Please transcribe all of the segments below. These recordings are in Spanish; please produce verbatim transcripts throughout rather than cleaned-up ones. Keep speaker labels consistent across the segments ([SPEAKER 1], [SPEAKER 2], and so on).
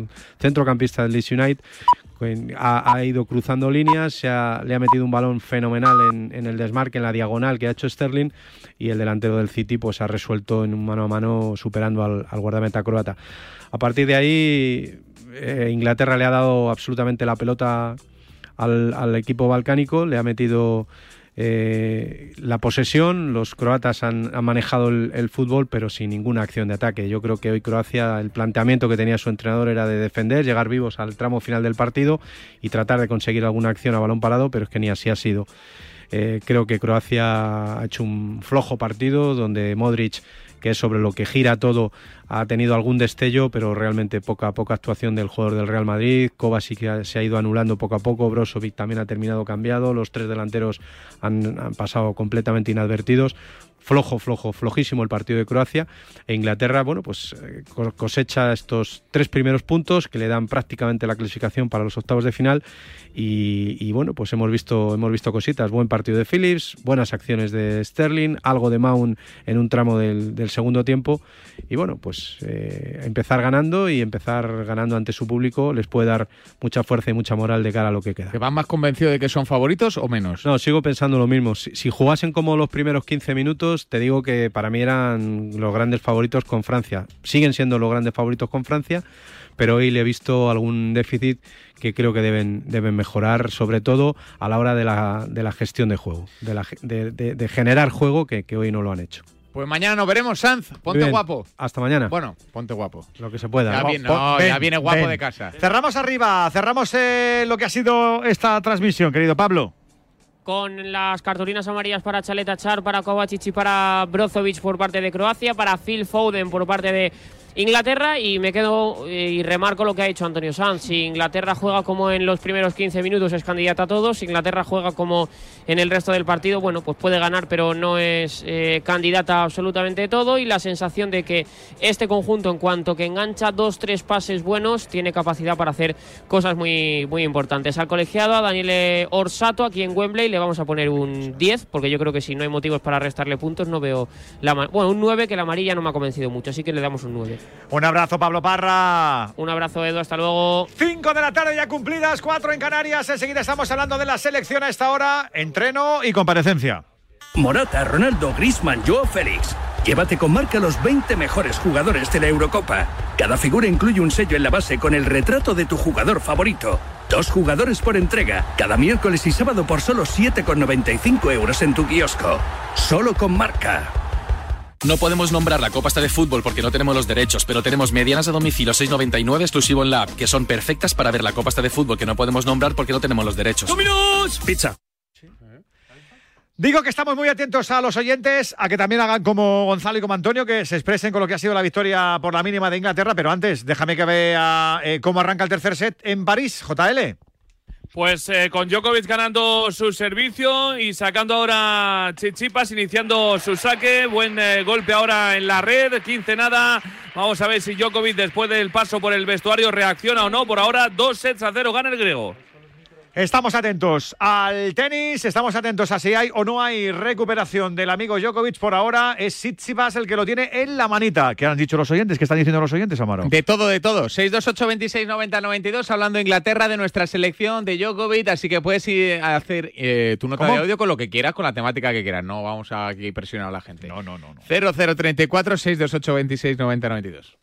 [SPEAKER 1] el centrocampista del Leeds United, ha, ha ido cruzando líneas, se ha, le ha metido un balón fenomenal en, en el desmarque, en la diagonal que ha hecho Sterling, y el delantero del City pues ha resuelto en un mano a mano superando al, al guardameta croata. A partir de ahí eh, Inglaterra le ha dado absolutamente la pelota al, al equipo balcánico, le ha metido eh, la posesión, los croatas han, han manejado el, el fútbol pero sin ninguna acción de ataque. Yo creo que hoy Croacia, el planteamiento que tenía su entrenador era de defender, llegar vivos al tramo final del partido y tratar de conseguir alguna acción a balón parado, pero es que ni así ha sido. Eh, creo que Croacia ha hecho un flojo partido donde Modric, que es sobre lo que gira todo, ha tenido algún destello, pero realmente poca poca actuación del jugador del Real Madrid. Kovacic que se ha ido anulando poco a poco, Brozovic también ha terminado cambiado, los tres delanteros han, han pasado completamente inadvertidos. Flojo, flojo, flojísimo el partido de Croacia. E Inglaterra, bueno, pues cosecha estos tres primeros puntos que le dan prácticamente la clasificación para los octavos de final. Y, y bueno, pues hemos visto, hemos visto cositas. Buen partido de Phillips, buenas acciones de Sterling, algo de Mount en un tramo del, del segundo tiempo. Y bueno, pues eh, empezar ganando y empezar ganando ante su público les puede dar mucha fuerza y mucha moral de cara a lo que queda.
[SPEAKER 2] ¿Te vas más convencido de que son favoritos o menos?
[SPEAKER 1] No, sigo pensando lo mismo. Si, si jugasen como los primeros quince minutos, te digo que para mí eran los grandes favoritos con Francia. Siguen siendo los grandes favoritos con Francia, pero hoy le he visto algún déficit que creo que deben, deben mejorar, sobre todo a la hora de la, de la gestión de juego, de, la, de, de, de generar juego, que, que hoy no lo han hecho.
[SPEAKER 2] Pues mañana nos veremos, Sanz. Ponte guapo.
[SPEAKER 1] Hasta mañana.
[SPEAKER 2] Bueno, ponte guapo.
[SPEAKER 1] Lo que se pueda.
[SPEAKER 2] Ya,
[SPEAKER 1] ¿no?
[SPEAKER 2] viene, no,
[SPEAKER 3] ven,
[SPEAKER 2] ya viene guapo
[SPEAKER 3] ven.
[SPEAKER 2] de casa.
[SPEAKER 3] Cerramos arriba, cerramos eh, lo que ha sido esta transmisión, querido Pablo.
[SPEAKER 4] Con las cartulinas amarillas para Chaleta Char, para Kovacic y para Brozovic por parte de Croacia, para Phil Foden por parte de Inglaterra, y me quedo y remarco lo que ha dicho Antonio Sanz. Si Inglaterra juega como en los primeros quince minutos es candidata a todos, si Inglaterra juega como en el resto del partido, bueno, pues puede ganar, pero no es eh, candidata a absolutamente todo, y la sensación de que este conjunto, en cuanto que engancha dos, tres pases buenos, tiene capacidad para hacer cosas muy, muy importantes. Al colegiado, a Daniele Orsato, aquí en Wembley, le vamos a poner un diez, porque yo creo que si no hay motivos para restarle puntos, no veo la, bueno, un nueve, que la amarilla no me ha convencido mucho, así que le damos un nueve.
[SPEAKER 3] Un abrazo, Pablo Parra.
[SPEAKER 4] Un abrazo, Edu, hasta luego.
[SPEAKER 3] cinco de la tarde ya cumplidas, cuatro en Canarias. Enseguida estamos hablando de la selección a esta hora, entreno y comparecencia.
[SPEAKER 5] Morata, Ronaldo, Griezmann, Joao Félix. Llévate con Marca los veinte mejores jugadores de la Eurocopa. Cada figura incluye un sello en la base con el retrato de tu jugador favorito. Dos jugadores por entrega, cada miércoles y sábado por solo siete con noventa y cinco euros en tu kiosco. Solo con Marca.
[SPEAKER 6] No podemos nombrar la Copa esta de fútbol porque no tenemos los derechos, pero tenemos medianas a domicilio seis noventa y nueve exclusivo en la app, que son perfectas para ver la Copa esta de fútbol que no podemos nombrar porque no tenemos los derechos.
[SPEAKER 5] ¡Dominos! Pizza.
[SPEAKER 3] Digo que estamos muy atentos a los oyentes, a que también hagan como Gonzalo y como Antonio, que se expresen con lo que ha sido la victoria por la mínima de Inglaterra, pero antes déjame que vea eh, cómo arranca el tercer set en París, J L.
[SPEAKER 7] Pues eh, con Djokovic ganando su servicio y sacando ahora Tsitsipas, iniciando su saque. Buen eh, golpe ahora en la red, quince nada. Vamos a ver si Djokovic, después del paso por el vestuario, reacciona o no. Por ahora, dos sets a cero gana el griego.
[SPEAKER 3] Estamos atentos al tenis, estamos atentos a si hay o no hay recuperación del amigo Djokovic. Por ahora es Tsitsipas el que lo tiene en la manita. ¿Qué han dicho los oyentes? ¿Qué están diciendo los oyentes, Amaro?
[SPEAKER 2] De todo, de todo. seis dos ocho veintiséis noventa noventa y dos, hablando de Inglaterra, de nuestra selección, de Djokovic, así que puedes ir a hacer eh, tu nota
[SPEAKER 3] ¿Cómo?
[SPEAKER 2] de audio con lo que quieras, con la temática que quieras. No vamos a aquí presionar a la gente.
[SPEAKER 3] No, no, no. no.
[SPEAKER 2] cero cero treinta y cuatro, seis dos ocho veintiséis noventa noventa y dos.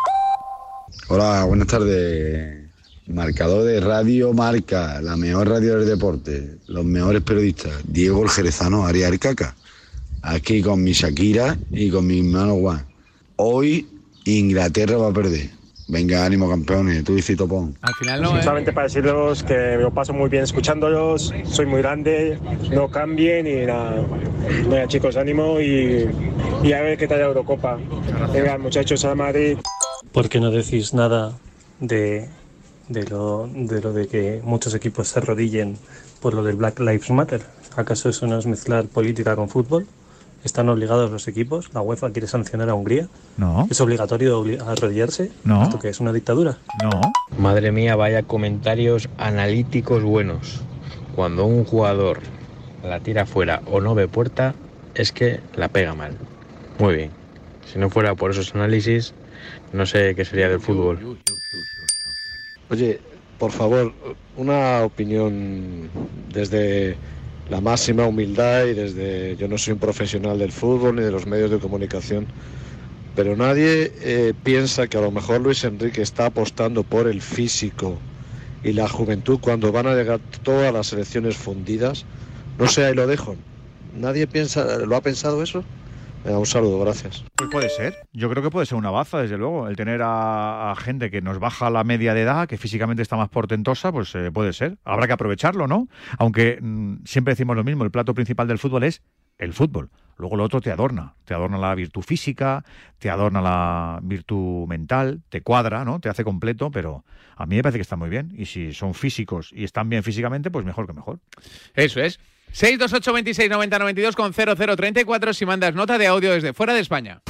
[SPEAKER 8] Hola, buenas tardes. Marcador de Radio Marca, la mejor radio del deporte, los mejores periodistas, Diego el Jerezano, Ariel Caca, aquí con mi Shakira y con mi hermano Juan. Hoy Inglaterra va a perder. Venga, ánimo campeones, tú y Topón.
[SPEAKER 2] Al final no, ¿eh?
[SPEAKER 9] Solamente para deciros que me lo paso muy bien escuchándolos, soy muy grande, no cambien y nada. Venga chicos, ánimo y, y a ver qué tal la Eurocopa. Venga muchachos, a Madrid.
[SPEAKER 10] ¿Por qué no decís nada de... De lo, de lo de que muchos equipos se arrodillen por lo del Black Lives Matter? ¿Acaso eso no es mezclar política con fútbol? ¿Están obligados los equipos? ¿La UEFA quiere sancionar a Hungría?
[SPEAKER 3] No.
[SPEAKER 10] ¿Es obligatorio obli- arrodillarse?
[SPEAKER 3] No.
[SPEAKER 10] ¿Esto qué es, una dictadura?
[SPEAKER 3] No.
[SPEAKER 11] Madre mía, vaya comentarios analíticos buenos. Cuando un jugador la tira fuera o no ve puerta, es que la pega mal. Muy bien. Si no fuera por esos análisis, no sé qué sería del fútbol.
[SPEAKER 12] Oye, por favor, una opinión desde la máxima humildad y desde... Yo no soy un profesional del fútbol ni de los medios de comunicación, pero nadie eh, piensa que a lo mejor Luis Enrique está apostando por el físico y la juventud cuando van a llegar todas las selecciones fundidas. No sé, ahí lo dejo. ¿Nadie piensa, lo ha pensado eso? Eh, un saludo, gracias.
[SPEAKER 3] Pues puede ser. Yo creo que puede ser una baza, desde luego. El tener a, a gente que nos baja la media de edad, que físicamente está más portentosa, pues eh, puede ser. Habrá que aprovecharlo, ¿no? Aunque mmm, siempre decimos lo mismo, el plato principal del fútbol es el fútbol. Luego lo otro te adorna. Te adorna la virtud física, te adorna la virtud mental, te cuadra, ¿no? Te hace completo, pero a mí me parece que está muy bien. Y si son físicos y están bien físicamente, pues mejor que mejor.
[SPEAKER 2] Eso es. seis dos ocho veintiséis noventa noventa y dos con cero cero treinta y cuatro si mandas nota de audio desde fuera de España.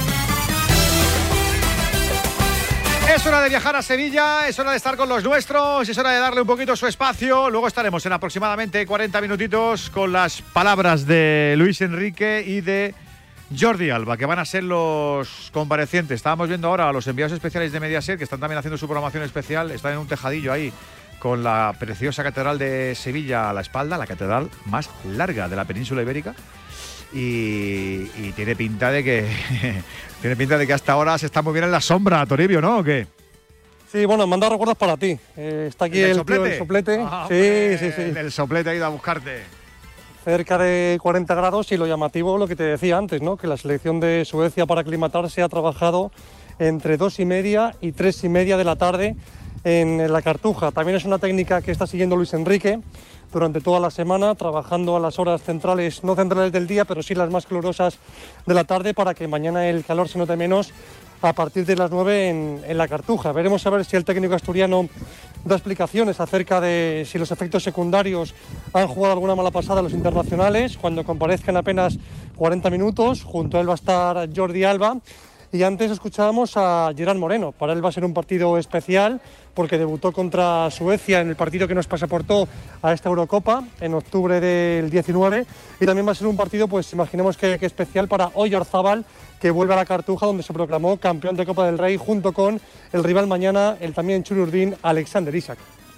[SPEAKER 3] Es hora de viajar a Sevilla, es hora de estar con los nuestros, es hora de darle un poquito su espacio. Luego estaremos en aproximadamente cuarenta minutitos con las palabras de Luis Enrique y de Jordi Alba, que van a ser los comparecientes. Estábamos viendo ahora a los enviados especiales de Mediaset, que están también haciendo su programación especial. Están en un tejadillo ahí con la preciosa Catedral de Sevilla a la espalda, la catedral más larga de la península ibérica. Y, y tiene pinta de que tiene pinta de que hasta ahora se está muy bien en la sombra, Toribio, ¿no? ¿O qué?
[SPEAKER 13] Sí, bueno, manda recuerdos para ti. Eh, está aquí el, el soplete. Tío, el soplete.
[SPEAKER 3] Ah,
[SPEAKER 13] sí,
[SPEAKER 3] hombre,
[SPEAKER 13] sí, sí.
[SPEAKER 3] El soplete ha ido a buscarte.
[SPEAKER 13] Cerca de cuarenta grados y lo llamativo, lo que te decía antes, ¿no? Que la selección de Suecia para aclimatarse ha trabajado entre dos y media y tres y media de la tarde en la Cartuja. También es una técnica que está siguiendo Luis Enrique durante toda la semana, trabajando a las horas centrales, no centrales del día, pero sí las más calurosas de la tarde, para que mañana el calor se note menos a partir de las nueve en, en la Cartuja. Veremos a ver si el técnico asturiano da explicaciones acerca de si los efectos secundarios han jugado alguna mala pasada a los internacionales, cuando comparezcan apenas cuarenta minutos. Junto a él va a estar Jordi Alba. Y antes escuchábamos a Gerard Moreno. Para él va a ser un partido especial porque debutó contra Suecia en el partido que nos pasaportó a esta Eurocopa en octubre del diecinueve. Y también va a ser un partido, pues imaginemos que, que especial para Oyarzábal, que vuelve a la Cartuja, donde se proclamó campeón de Copa del Rey junto con el rival mañana, el también Chururdín, Alexander Isak.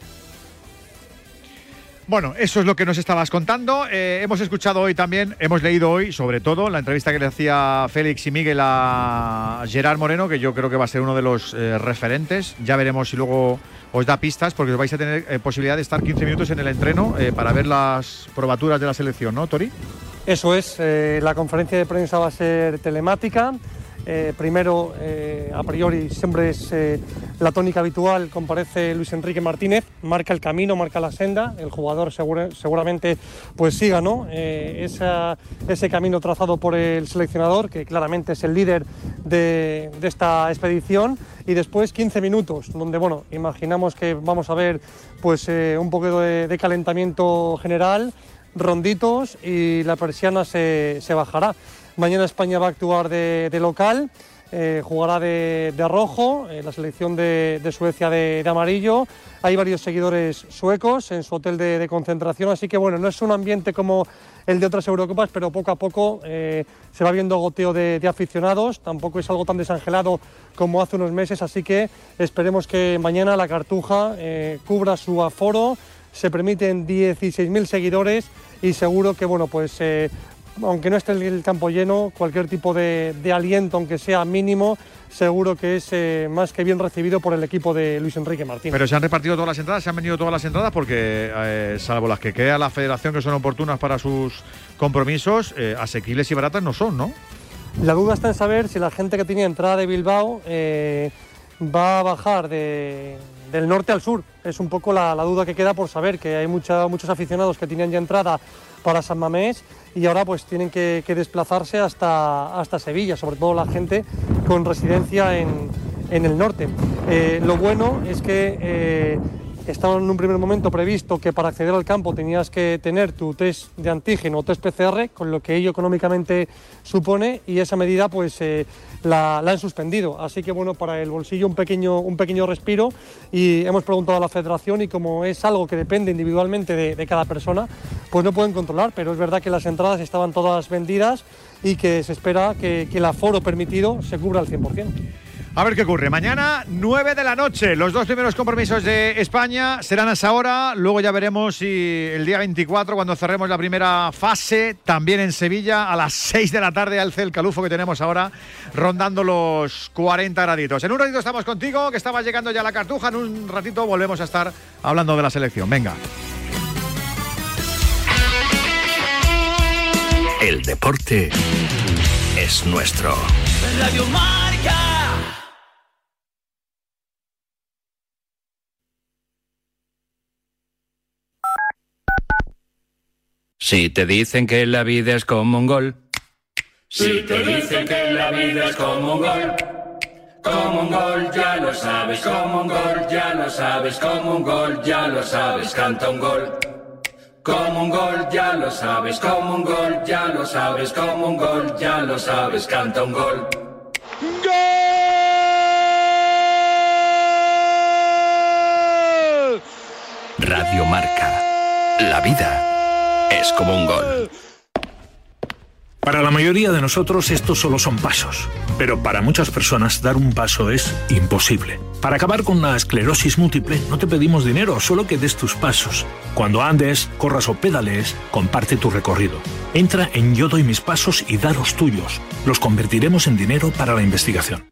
[SPEAKER 3] Bueno, eso es lo que nos estabas contando. Eh, hemos escuchado hoy también, hemos leído hoy, sobre todo, la entrevista que le hacía Félix y Miguel a Gerard Moreno, que yo creo que va a ser uno de los eh, referentes. Ya veremos si luego os da pistas, porque os vais a tener eh, posibilidad de estar quince minutos en el entreno eh, para ver las probaturas de la selección, ¿no, Tori?
[SPEAKER 13] Eso es, eh, la conferencia de prensa va a ser telemática. Eh, primero, eh, a priori, siempre es eh, la tónica habitual, comparece Luis Enrique Martínez, marca el camino, marca la senda, el jugador segura, seguramente pues siga, ¿no? Eh, esa, ese camino trazado por el seleccionador, que claramente es el líder de, de esta expedición, y después quince minutos, donde, bueno, imaginamos que vamos a ver pues eh, un poco de, de calentamiento general, ronditos, y la persiana se, se bajará. Mañana España va a actuar de, de local, eh, jugará de, de rojo, eh, la selección de, de Suecia de, de amarillo. Hay varios seguidores suecos en su hotel de, de concentración, así que bueno, no es un ambiente como el de otras Eurocopas, pero poco a poco eh, se va viendo goteo de, de aficionados. Tampoco es algo tan desangelado como hace unos meses, así que esperemos que mañana la Cartuja eh, cubra su aforo. Se permiten dieciséis mil seguidores y seguro que, bueno, pues eh, aunque no esté el campo lleno, cualquier tipo de, de aliento, aunque sea mínimo, seguro que es eh, más que bien recibido por el equipo de Luis Enrique Martínez.
[SPEAKER 3] Pero se han repartido todas las entradas, se han vendido todas las entradas, porque eh, salvo las que crea la federación, que son oportunas para sus compromisos, eh, asequibles y baratas no son, ¿no?
[SPEAKER 13] La duda está en saber si la gente que tenía entrada de Bilbao eh, va a bajar de, del norte al sur. Es un poco la, la duda que queda por saber, que hay mucha, muchos aficionados que tenían ya entrada para San Mamés y ahora pues tienen que, que desplazarse hasta, hasta Sevilla, sobre todo la gente con residencia en, en el norte. Eh, lo bueno es que eh, estaba en un primer momento previsto que para acceder al campo tenías que tener tu test de antígeno o test P C R, con lo que ello económicamente supone, y esa medida pues eh, la, la han suspendido. Así que bueno, para el bolsillo un pequeño, un pequeño respiro, y hemos preguntado a la federación y como es algo que depende individualmente de, de cada persona, pues no pueden controlar, pero es verdad que las entradas estaban todas vendidas y que se espera que, que el aforo permitido se cubra al cien por ciento.
[SPEAKER 3] A ver qué ocurre. Mañana, nueve de la noche. Los dos primeros compromisos de España serán a esa hora. Luego ya veremos si el día veinticuatro, cuando cerremos la primera fase, también en Sevilla, a las seis de la tarde, alce el calufo que tenemos ahora, rondando los cuarenta graditos. En un ratito estamos contigo, que estaba llegando ya la Cartuja. En un ratito volvemos a estar hablando de la selección. Venga.
[SPEAKER 5] El deporte es nuestro.
[SPEAKER 14] Radio Marca.
[SPEAKER 15] Si te dicen que la vida es como un gol.
[SPEAKER 14] Si te dicen que la vida es como un gol. Como un gol, ya lo sabes. Como un gol, ya lo sabes. Como un gol, ya lo sabes. Canta un gol. Como un gol, ya lo sabes. Como un gol, ya lo sabes. Como un gol, ya lo sabes. Canta un gol.
[SPEAKER 3] ¡Gol!
[SPEAKER 5] Radio Marca. La vida es como un gol.
[SPEAKER 16] Para la mayoría de nosotros estos solo son pasos, pero para muchas personas dar un paso es imposible. Para acabar con la esclerosis múltiple no te pedimos dinero, solo que des tus pasos. Cuando andes, corras o pedalees, comparte tu recorrido. Entra en Yo doy mis pasos y da los tuyos. Los convertiremos en dinero para la investigación.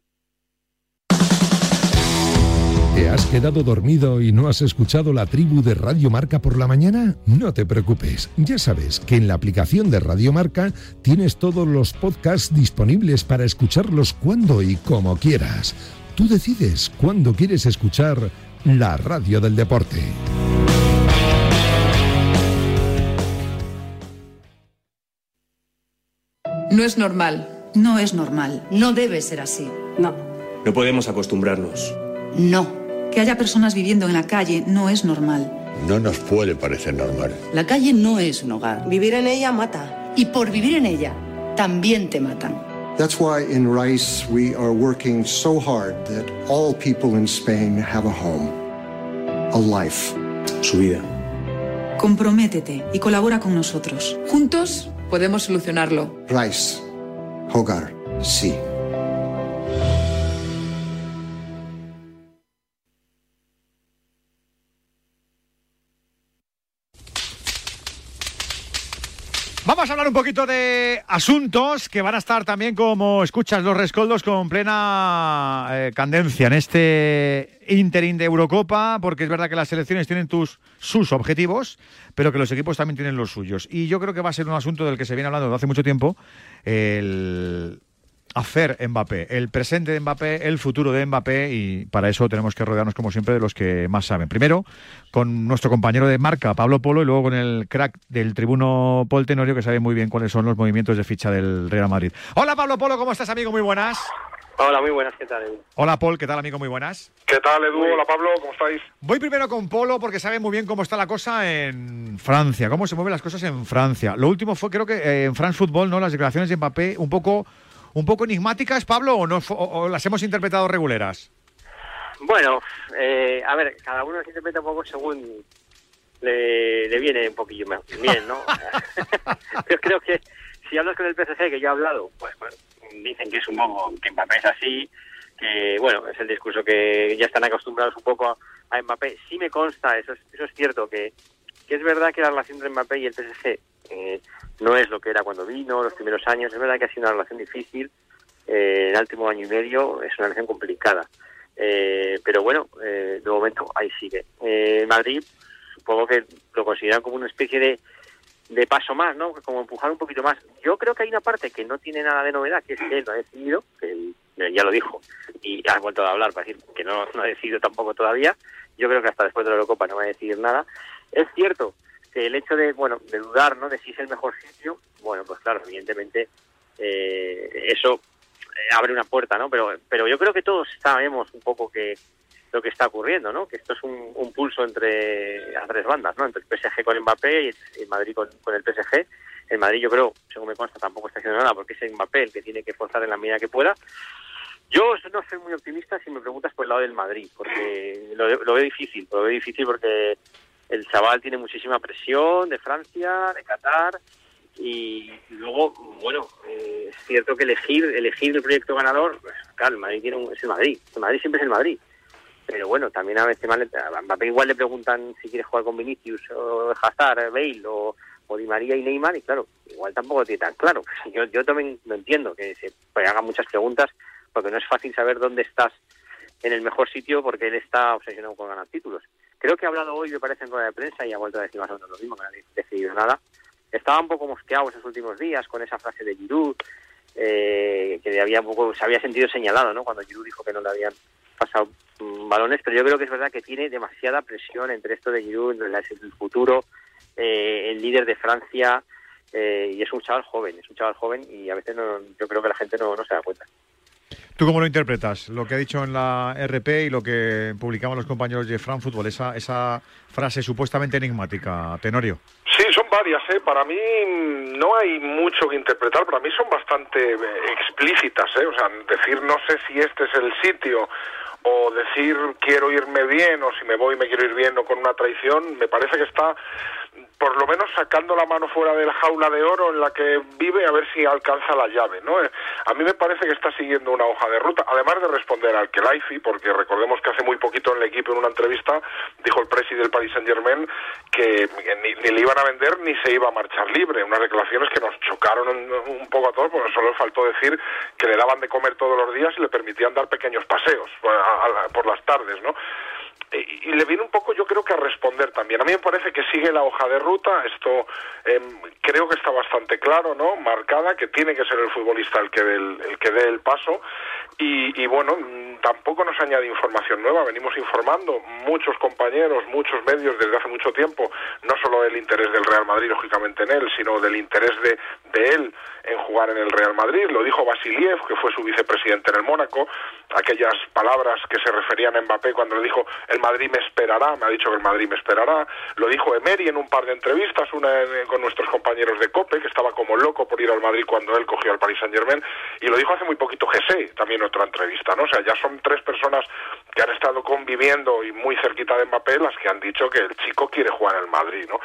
[SPEAKER 17] ¿Te has quedado dormido y no has escuchado la tribu de Radio Marca por la mañana? No te preocupes, ya sabes que en la aplicación de Radio Marca tienes todos los podcasts disponibles para escucharlos cuando y como quieras. Tú decides cuándo quieres escuchar la radio del deporte.
[SPEAKER 18] No es normal. No es normal. No debe ser así. No.
[SPEAKER 19] No podemos acostumbrarnos.
[SPEAKER 18] No. Que haya personas viviendo en la calle no es normal.
[SPEAKER 20] No nos puede parecer normal.
[SPEAKER 18] La calle no es un hogar. Vivir en ella mata. Y por vivir en ella, también te matan.
[SPEAKER 21] That's why in Rice we are working so hard that all people in Spain have a home, a life.
[SPEAKER 19] Su vida.
[SPEAKER 18] Comprométete y colabora con nosotros. Juntos podemos solucionarlo.
[SPEAKER 21] Rice, hogar, sí.
[SPEAKER 3] Vamos a hablar un poquito de asuntos que van a estar también, como escuchas, los rescoldos con plena eh, candencia en este ínterin de Eurocopa, porque es verdad que las selecciones tienen tus, sus objetivos, pero que los equipos también tienen los suyos. Y yo creo que va a ser un asunto del que se viene hablando desde hace mucho tiempo, el hacer Mbappé, el presente de Mbappé, el futuro de Mbappé, y para eso tenemos que rodearnos, como siempre, de los que más saben. Primero, con nuestro compañero de marca, Pablo Polo, y luego con el crack del tribuno Paul Tenorio, que sabe muy bien cuáles son los movimientos de ficha del Real Madrid. Hola, Pablo Polo, ¿cómo estás, amigo? Muy buenas.
[SPEAKER 22] Hola, muy buenas, ¿qué tal, Edu?
[SPEAKER 3] Hola, Paul, ¿qué tal, amigo? Muy buenas.
[SPEAKER 22] ¿Qué tal, Edu? Hola, Pablo, ¿cómo estáis?
[SPEAKER 3] Voy primero con Polo porque sabe muy bien cómo está la cosa en Francia, cómo se mueven las cosas en Francia. Lo último fue, creo que eh, en France Football, ¿no? Las declaraciones de Mbappé un poco... ¿Un poco enigmáticas, Pablo, o, no, o, o las hemos interpretado reguleras?
[SPEAKER 22] Bueno, eh, a ver, cada uno las interpreta un poco según le, le viene un poquillo más bien, ¿no? Yo creo que si hablas con el P S G, que yo he hablado, pues, pues dicen que es un poco, que Mbappé es así, que bueno, es el discurso que ya están acostumbrados un poco a, a Mbappé. Sí me consta, eso es, eso es cierto, que, que es verdad que la relación entre Mbappé y el P S G eh, no es lo que era cuando vino, los primeros años. Es verdad que ha sido una relación difícil, eh, en el último año y medio es una relación complicada, eh, pero bueno, eh, de momento ahí sigue. eh, Madrid supongo que lo consideran como una especie de, de paso más, ¿no? Como empujar un poquito más. Yo creo que hay una parte que no tiene nada de novedad, que es que él no ha decidido, que él ya lo dijo y ha vuelto a hablar para decir que no, no ha decidido tampoco todavía. Yo creo que hasta después de la Eurocopa no va a decidir nada. Es cierto que el hecho de, bueno, de dudar, ¿no?, de si es el mejor sitio, bueno, pues claro, evidentemente eh, eso abre una puerta, ¿no? Pero pero yo creo que todos sabemos un poco que lo que está ocurriendo, ¿no? Que esto es un, un pulso entre a tres bandas, ¿no? Entre el P S G con Mbappé y el Madrid con, con el P S G. El Madrid, yo creo, según me consta, tampoco está haciendo nada porque es Mbappé el que tiene que forzar en la medida que pueda. Yo no soy muy optimista si me preguntas por el lado del Madrid, porque lo, lo veo difícil, lo veo difícil porque el chaval tiene muchísima presión de Francia, de Qatar, Y luego, bueno, eh, es cierto que elegir elegir el proyecto ganador, pues, claro, el Madrid tiene un, es el Madrid, el Madrid siempre es el Madrid. Pero bueno, también a veces a Mbappé igual le preguntan si quiere jugar con Vinicius o Hazard, Bale o, o Di María y Neymar, y claro, igual tampoco lo tiene tan claro. Yo, yo también lo entiendo, que se pues, hagan muchas preguntas, porque no es fácil saber dónde estás en el mejor sitio, porque él está obsesionado con ganar títulos. Creo que ha hablado hoy, me parece, en rueda de prensa, y ha vuelto a decir más o menos lo mismo, que no ha decidido nada. Estaba un poco mosqueado esos últimos días con esa frase de Giroud, eh, que había un poco, se había sentido señalado, ¿no? Cuando Giroud dijo que no le habían pasado um, balones, pero yo creo que es verdad que tiene demasiada presión entre esto de Giroud, el futuro, eh, el líder de Francia, eh, y es un chaval joven, es un chaval joven y a veces no, yo creo que la gente no, no se da cuenta.
[SPEAKER 3] ¿Tú cómo lo interpretas? Lo que ha dicho en la R P y lo que publicaban los compañeros de France Football, esa, esa frase supuestamente enigmática, Tenorio.
[SPEAKER 1] Sí, son varias, ¿eh? Para mí no hay mucho que interpretar, para mí son bastante explícitas, ¿eh? O sea, decir no sé si este es el sitio o decir quiero irme bien o si me voy me quiero ir bien o con una traición, me parece que está por lo menos sacando la mano fuera de la jaula de oro en la que vive a ver si alcanza la llave, ¿no? A mí me parece que está siguiendo una hoja de ruta, además de responder al Khelaifi, porque recordemos que hace muy poquito en el equipo en una entrevista dijo el presidente del Paris Saint-Germain que ni, ni le iban a vender ni se iba a marchar libre, unas declaraciones que nos chocaron un, un poco a todos, porque solo le faltó decir que le daban de comer todos los días y le permitían dar pequeños paseos a, a, por las tardes, ¿no? Y, y le viene un poco, yo creo que a responder también. A mí me parece que sigue la hoja de ruta, esto eh, creo que está bastante claro, ¿no? Marcada, que tiene que ser el futbolista el que dé el, el, que dé el paso. Y, y bueno, tampoco nos añade información nueva, venimos informando muchos compañeros, muchos medios desde hace mucho tiempo, no solo del interés del Real Madrid, lógicamente en él, sino del interés de, de él en jugar en el Real Madrid. Lo dijo Vasiliev, que fue su vicepresidente en el Mónaco, aquellas palabras que se referían a Mbappé cuando le dijo el Madrid me esperará, me ha dicho que el Madrid me esperará. Lo dijo Emery en un par de entrevistas, una con nuestros compañeros de COPE, que estaba como loco por ir al Madrid cuando él cogió al Paris Saint-Germain, y lo dijo hace muy poquito Jesse, también en otra entrevista, ¿no? O sea, ya son tres personas que han estado conviviendo y muy cerquita de Mbappé las que han dicho que el chico quiere jugar en el Madrid, ¿no?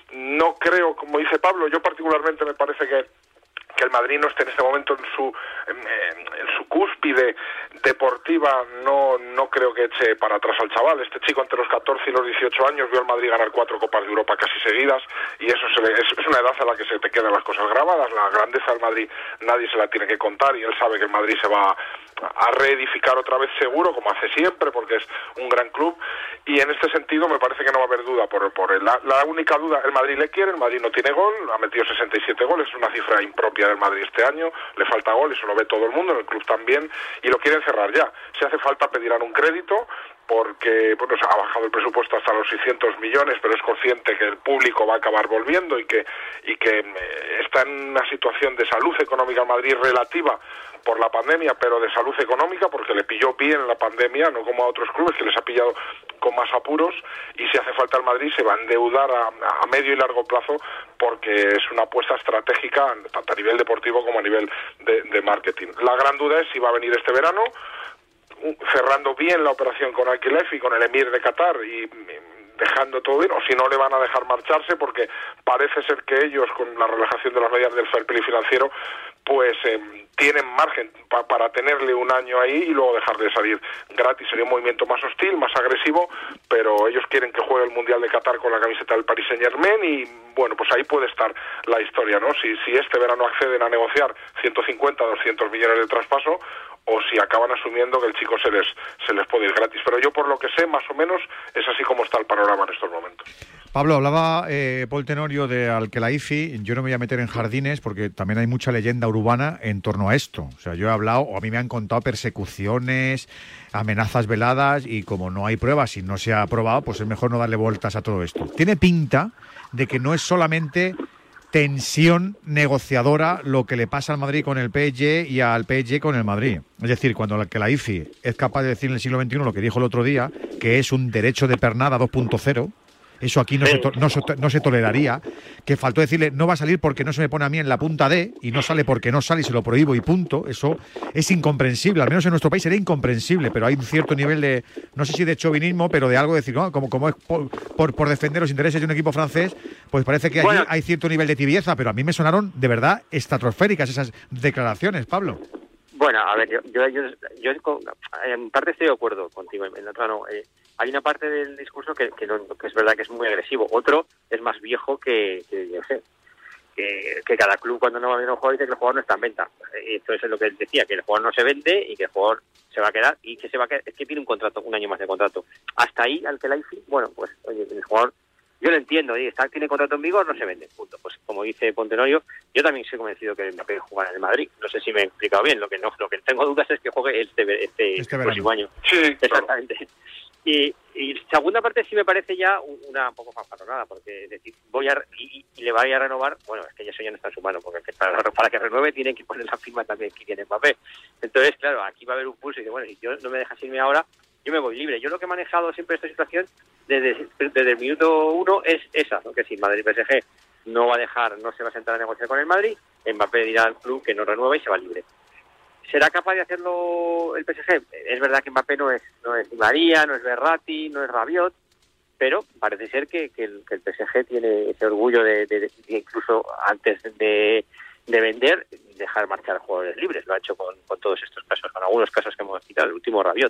[SPEAKER 1] No creo, como dice Pablo, yo particularmente me parece que que el Madrid no esté en este momento en su en, en su cúspide deportiva, no no creo que eche para atrás al chaval. Este chico entre los catorce y los dieciocho años vio al Madrid ganar cuatro Copas de Europa casi seguidas y eso se le, es, es una edad a la que se te quedan las cosas grabadas. La grandeza del Madrid nadie se la tiene que contar y él sabe que el Madrid se va a reedificar otra vez seguro, como hace siempre, porque es un gran club, y en este sentido me parece que no va a haber duda por, por él. La, la única duda, el Madrid le quiere, el Madrid no tiene gol, ha metido sesenta y siete goles, es una cifra impropia del Madrid este año, le falta gol, eso lo ve todo el mundo, en el club también, y lo quieren cerrar ya. Si hace falta pedirán un crédito, porque bueno, ha bajado el presupuesto hasta los seiscientos millones, pero es consciente que el público va a acabar volviendo y que y que está en una situación de salud económica en Madrid relativa por la pandemia, pero de salud económica porque le pilló bien la pandemia, no como a otros clubes que les ha pillado con más apuros, y si hace falta el Madrid se va a endeudar a, a medio y largo plazo porque es una apuesta estratégica tanto a nivel deportivo como a nivel de, de marketing. La gran duda es si va a venir este verano cerrando bien la operación con Al-Khelaifi y con el emir de Qatar y dejando todo bien, o si no le van a dejar marcharse porque parece ser que ellos con la relajación de las medidas del fair play financiero pues eh, tienen margen pa para tenerle un año ahí y luego dejarle salir gratis. Sería un movimiento más hostil, más agresivo, pero ellos quieren que juegue el Mundial de Qatar con la camiseta del Paris Saint-Germain y bueno, pues ahí puede estar la historia, ¿no? Si, si este verano acceden a negociar ciento cincuenta, doscientos millones de traspaso, o si acaban asumiendo que el chico se les se les puede ir gratis. Pero yo por lo que sé, más o menos, es así como está el panorama en estos momentos.
[SPEAKER 3] Pablo, hablaba eh, Paul Tenorio de Al-Khelaifi. Yo no me voy a meter en jardines porque también hay mucha leyenda urbana en torno a esto. O sea, yo he hablado, o a mí me han contado persecuciones, amenazas veladas, y como no hay pruebas y no se ha probado, pues es mejor no darle vueltas a todo esto. Tiene pinta de que no es solamente tensión negociadora lo que le pasa al Madrid con el P S G y al P S G con el Madrid. Es decir, cuando el Khelaifi es capaz de decir en el siglo veintiuno lo que dijo el otro día, que es un derecho de pernada dos punto cero, Eso aquí no,
[SPEAKER 22] sí.
[SPEAKER 3] se, to no, se no se toleraría. Que faltó decirle, no va a salir porque no se me pone a mí en la punta D, y no sale porque no sale y se lo prohíbo y punto. Eso es incomprensible, al menos en nuestro país sería incomprensible, pero hay un cierto nivel de, no sé si de chauvinismo, pero de algo de decir, ¿no? como, como es por, por, por defender los intereses de un equipo francés, pues parece que allí bueno. hay cierto nivel de tibieza, pero a mí me sonaron de verdad estratosféricas esas declaraciones, Pablo.
[SPEAKER 22] Bueno, a ver, yo, yo, yo, yo en parte estoy de acuerdo contigo, en otra no. Eh, hay una parte del discurso que, que, no, que es verdad que es muy agresivo, otro es más viejo que, que yo sé, que, que cada club cuando no va bien un jugador dice que el jugador no está en venta. Esto es lo que él decía, que el jugador no se vende y que el jugador se va a quedar y que se va a quedar, es que tiene un contrato, un año más de contrato. Hasta ahí, al que la I F I, bueno, pues oye, el jugador, yo lo entiendo, y está, tiene contrato en vigor, no se vende, punto. Pues como dice Pontenorio, yo también soy convencido que Mbappé jugará en el Madrid. No sé si me he explicado bien, lo que no, lo que tengo dudas es que juegue este, este, este próximo año.
[SPEAKER 1] Sí,
[SPEAKER 22] exactamente. Claro. Y, y segunda parte sí me parece ya una un poco fanfarronada, porque es decir, voy a y, y le vaya a renovar, bueno, es que eso ya no está en su mano, porque para, para que renueve tiene que poner la firma también que tiene Mbappé. Entonces, claro, aquí va a haber un pulso y dice, bueno, si yo no me dejas irme ahora, yo me voy libre. Yo lo que he manejado siempre esta situación desde, desde el minuto uno es esa, ¿no? Que si Madrid-P S G no va a dejar, no se va a sentar a negociar con el Madrid, Mbappé dirá al club que no renueva y se va libre. ¿Será capaz de hacerlo el P S G? Es verdad que Mbappé no es no es Di María, no es Verratti, no es Rabiot, pero parece ser que, que, el, que el P S G tiene ese orgullo de, de, de incluso antes de, de vender, dejar marchar jugadores libres. Lo ha hecho con, con todos estos casos, con algunos casos que hemos citado, el último Rabiot.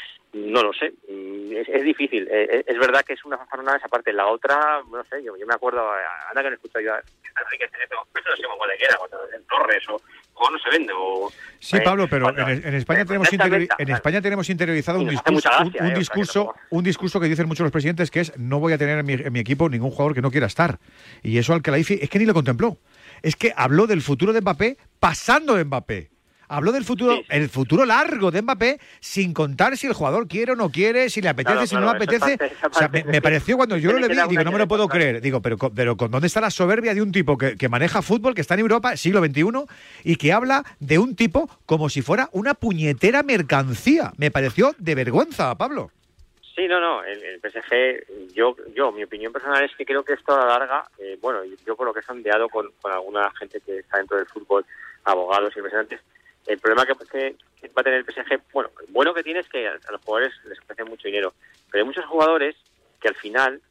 [SPEAKER 22] No lo sé, es, es difícil. Es, es verdad que es una fanfarronada esa parte. La otra, no sé, yo, yo me acuerdo, anda que no escucho yo a Enrique Cerezo, no sé cómo le queda, cuando en Torres o, o no se vende. O,
[SPEAKER 3] sí, eh, Pablo, pero cuando, en, en, España tenemos interiori en España tenemos interiorizado un discurso, gracia, un, un, eh, discurso o sea no... un discurso que dicen muchos los presidentes, que es no voy a tener en mi, en mi equipo ningún jugador que no quiera estar. Y eso al que la I F I es que ni lo contempló. Es que habló del futuro de Mbappé pasando de Mbappé. Habló del futuro, sí, sí. el futuro largo de Mbappé, sin contar si el jugador quiere o no quiere, si le apetece, claro, si claro, no le apetece. Parte, o sea, me, me pareció cuando yo lo vi, digo, no me lo puedo creer. Digo, pero, pero ¿con dónde está la soberbia de un tipo que, que maneja fútbol, que está en Europa, siglo veintiuno, y que habla de un tipo como si fuera una puñetera mercancía? Me pareció de vergüenza, Pablo.
[SPEAKER 22] Sí, no, no, el, el P S G, yo, yo, mi opinión personal es que creo que esto a la larga, eh, bueno, yo por lo que he sondeado con, con alguna gente que está dentro del fútbol, abogados y representantes, el problema que, que va a tener el P S G, bueno, el bueno que tiene es que a los jugadores les ofrecen mucho dinero, pero hay muchos jugadores que al final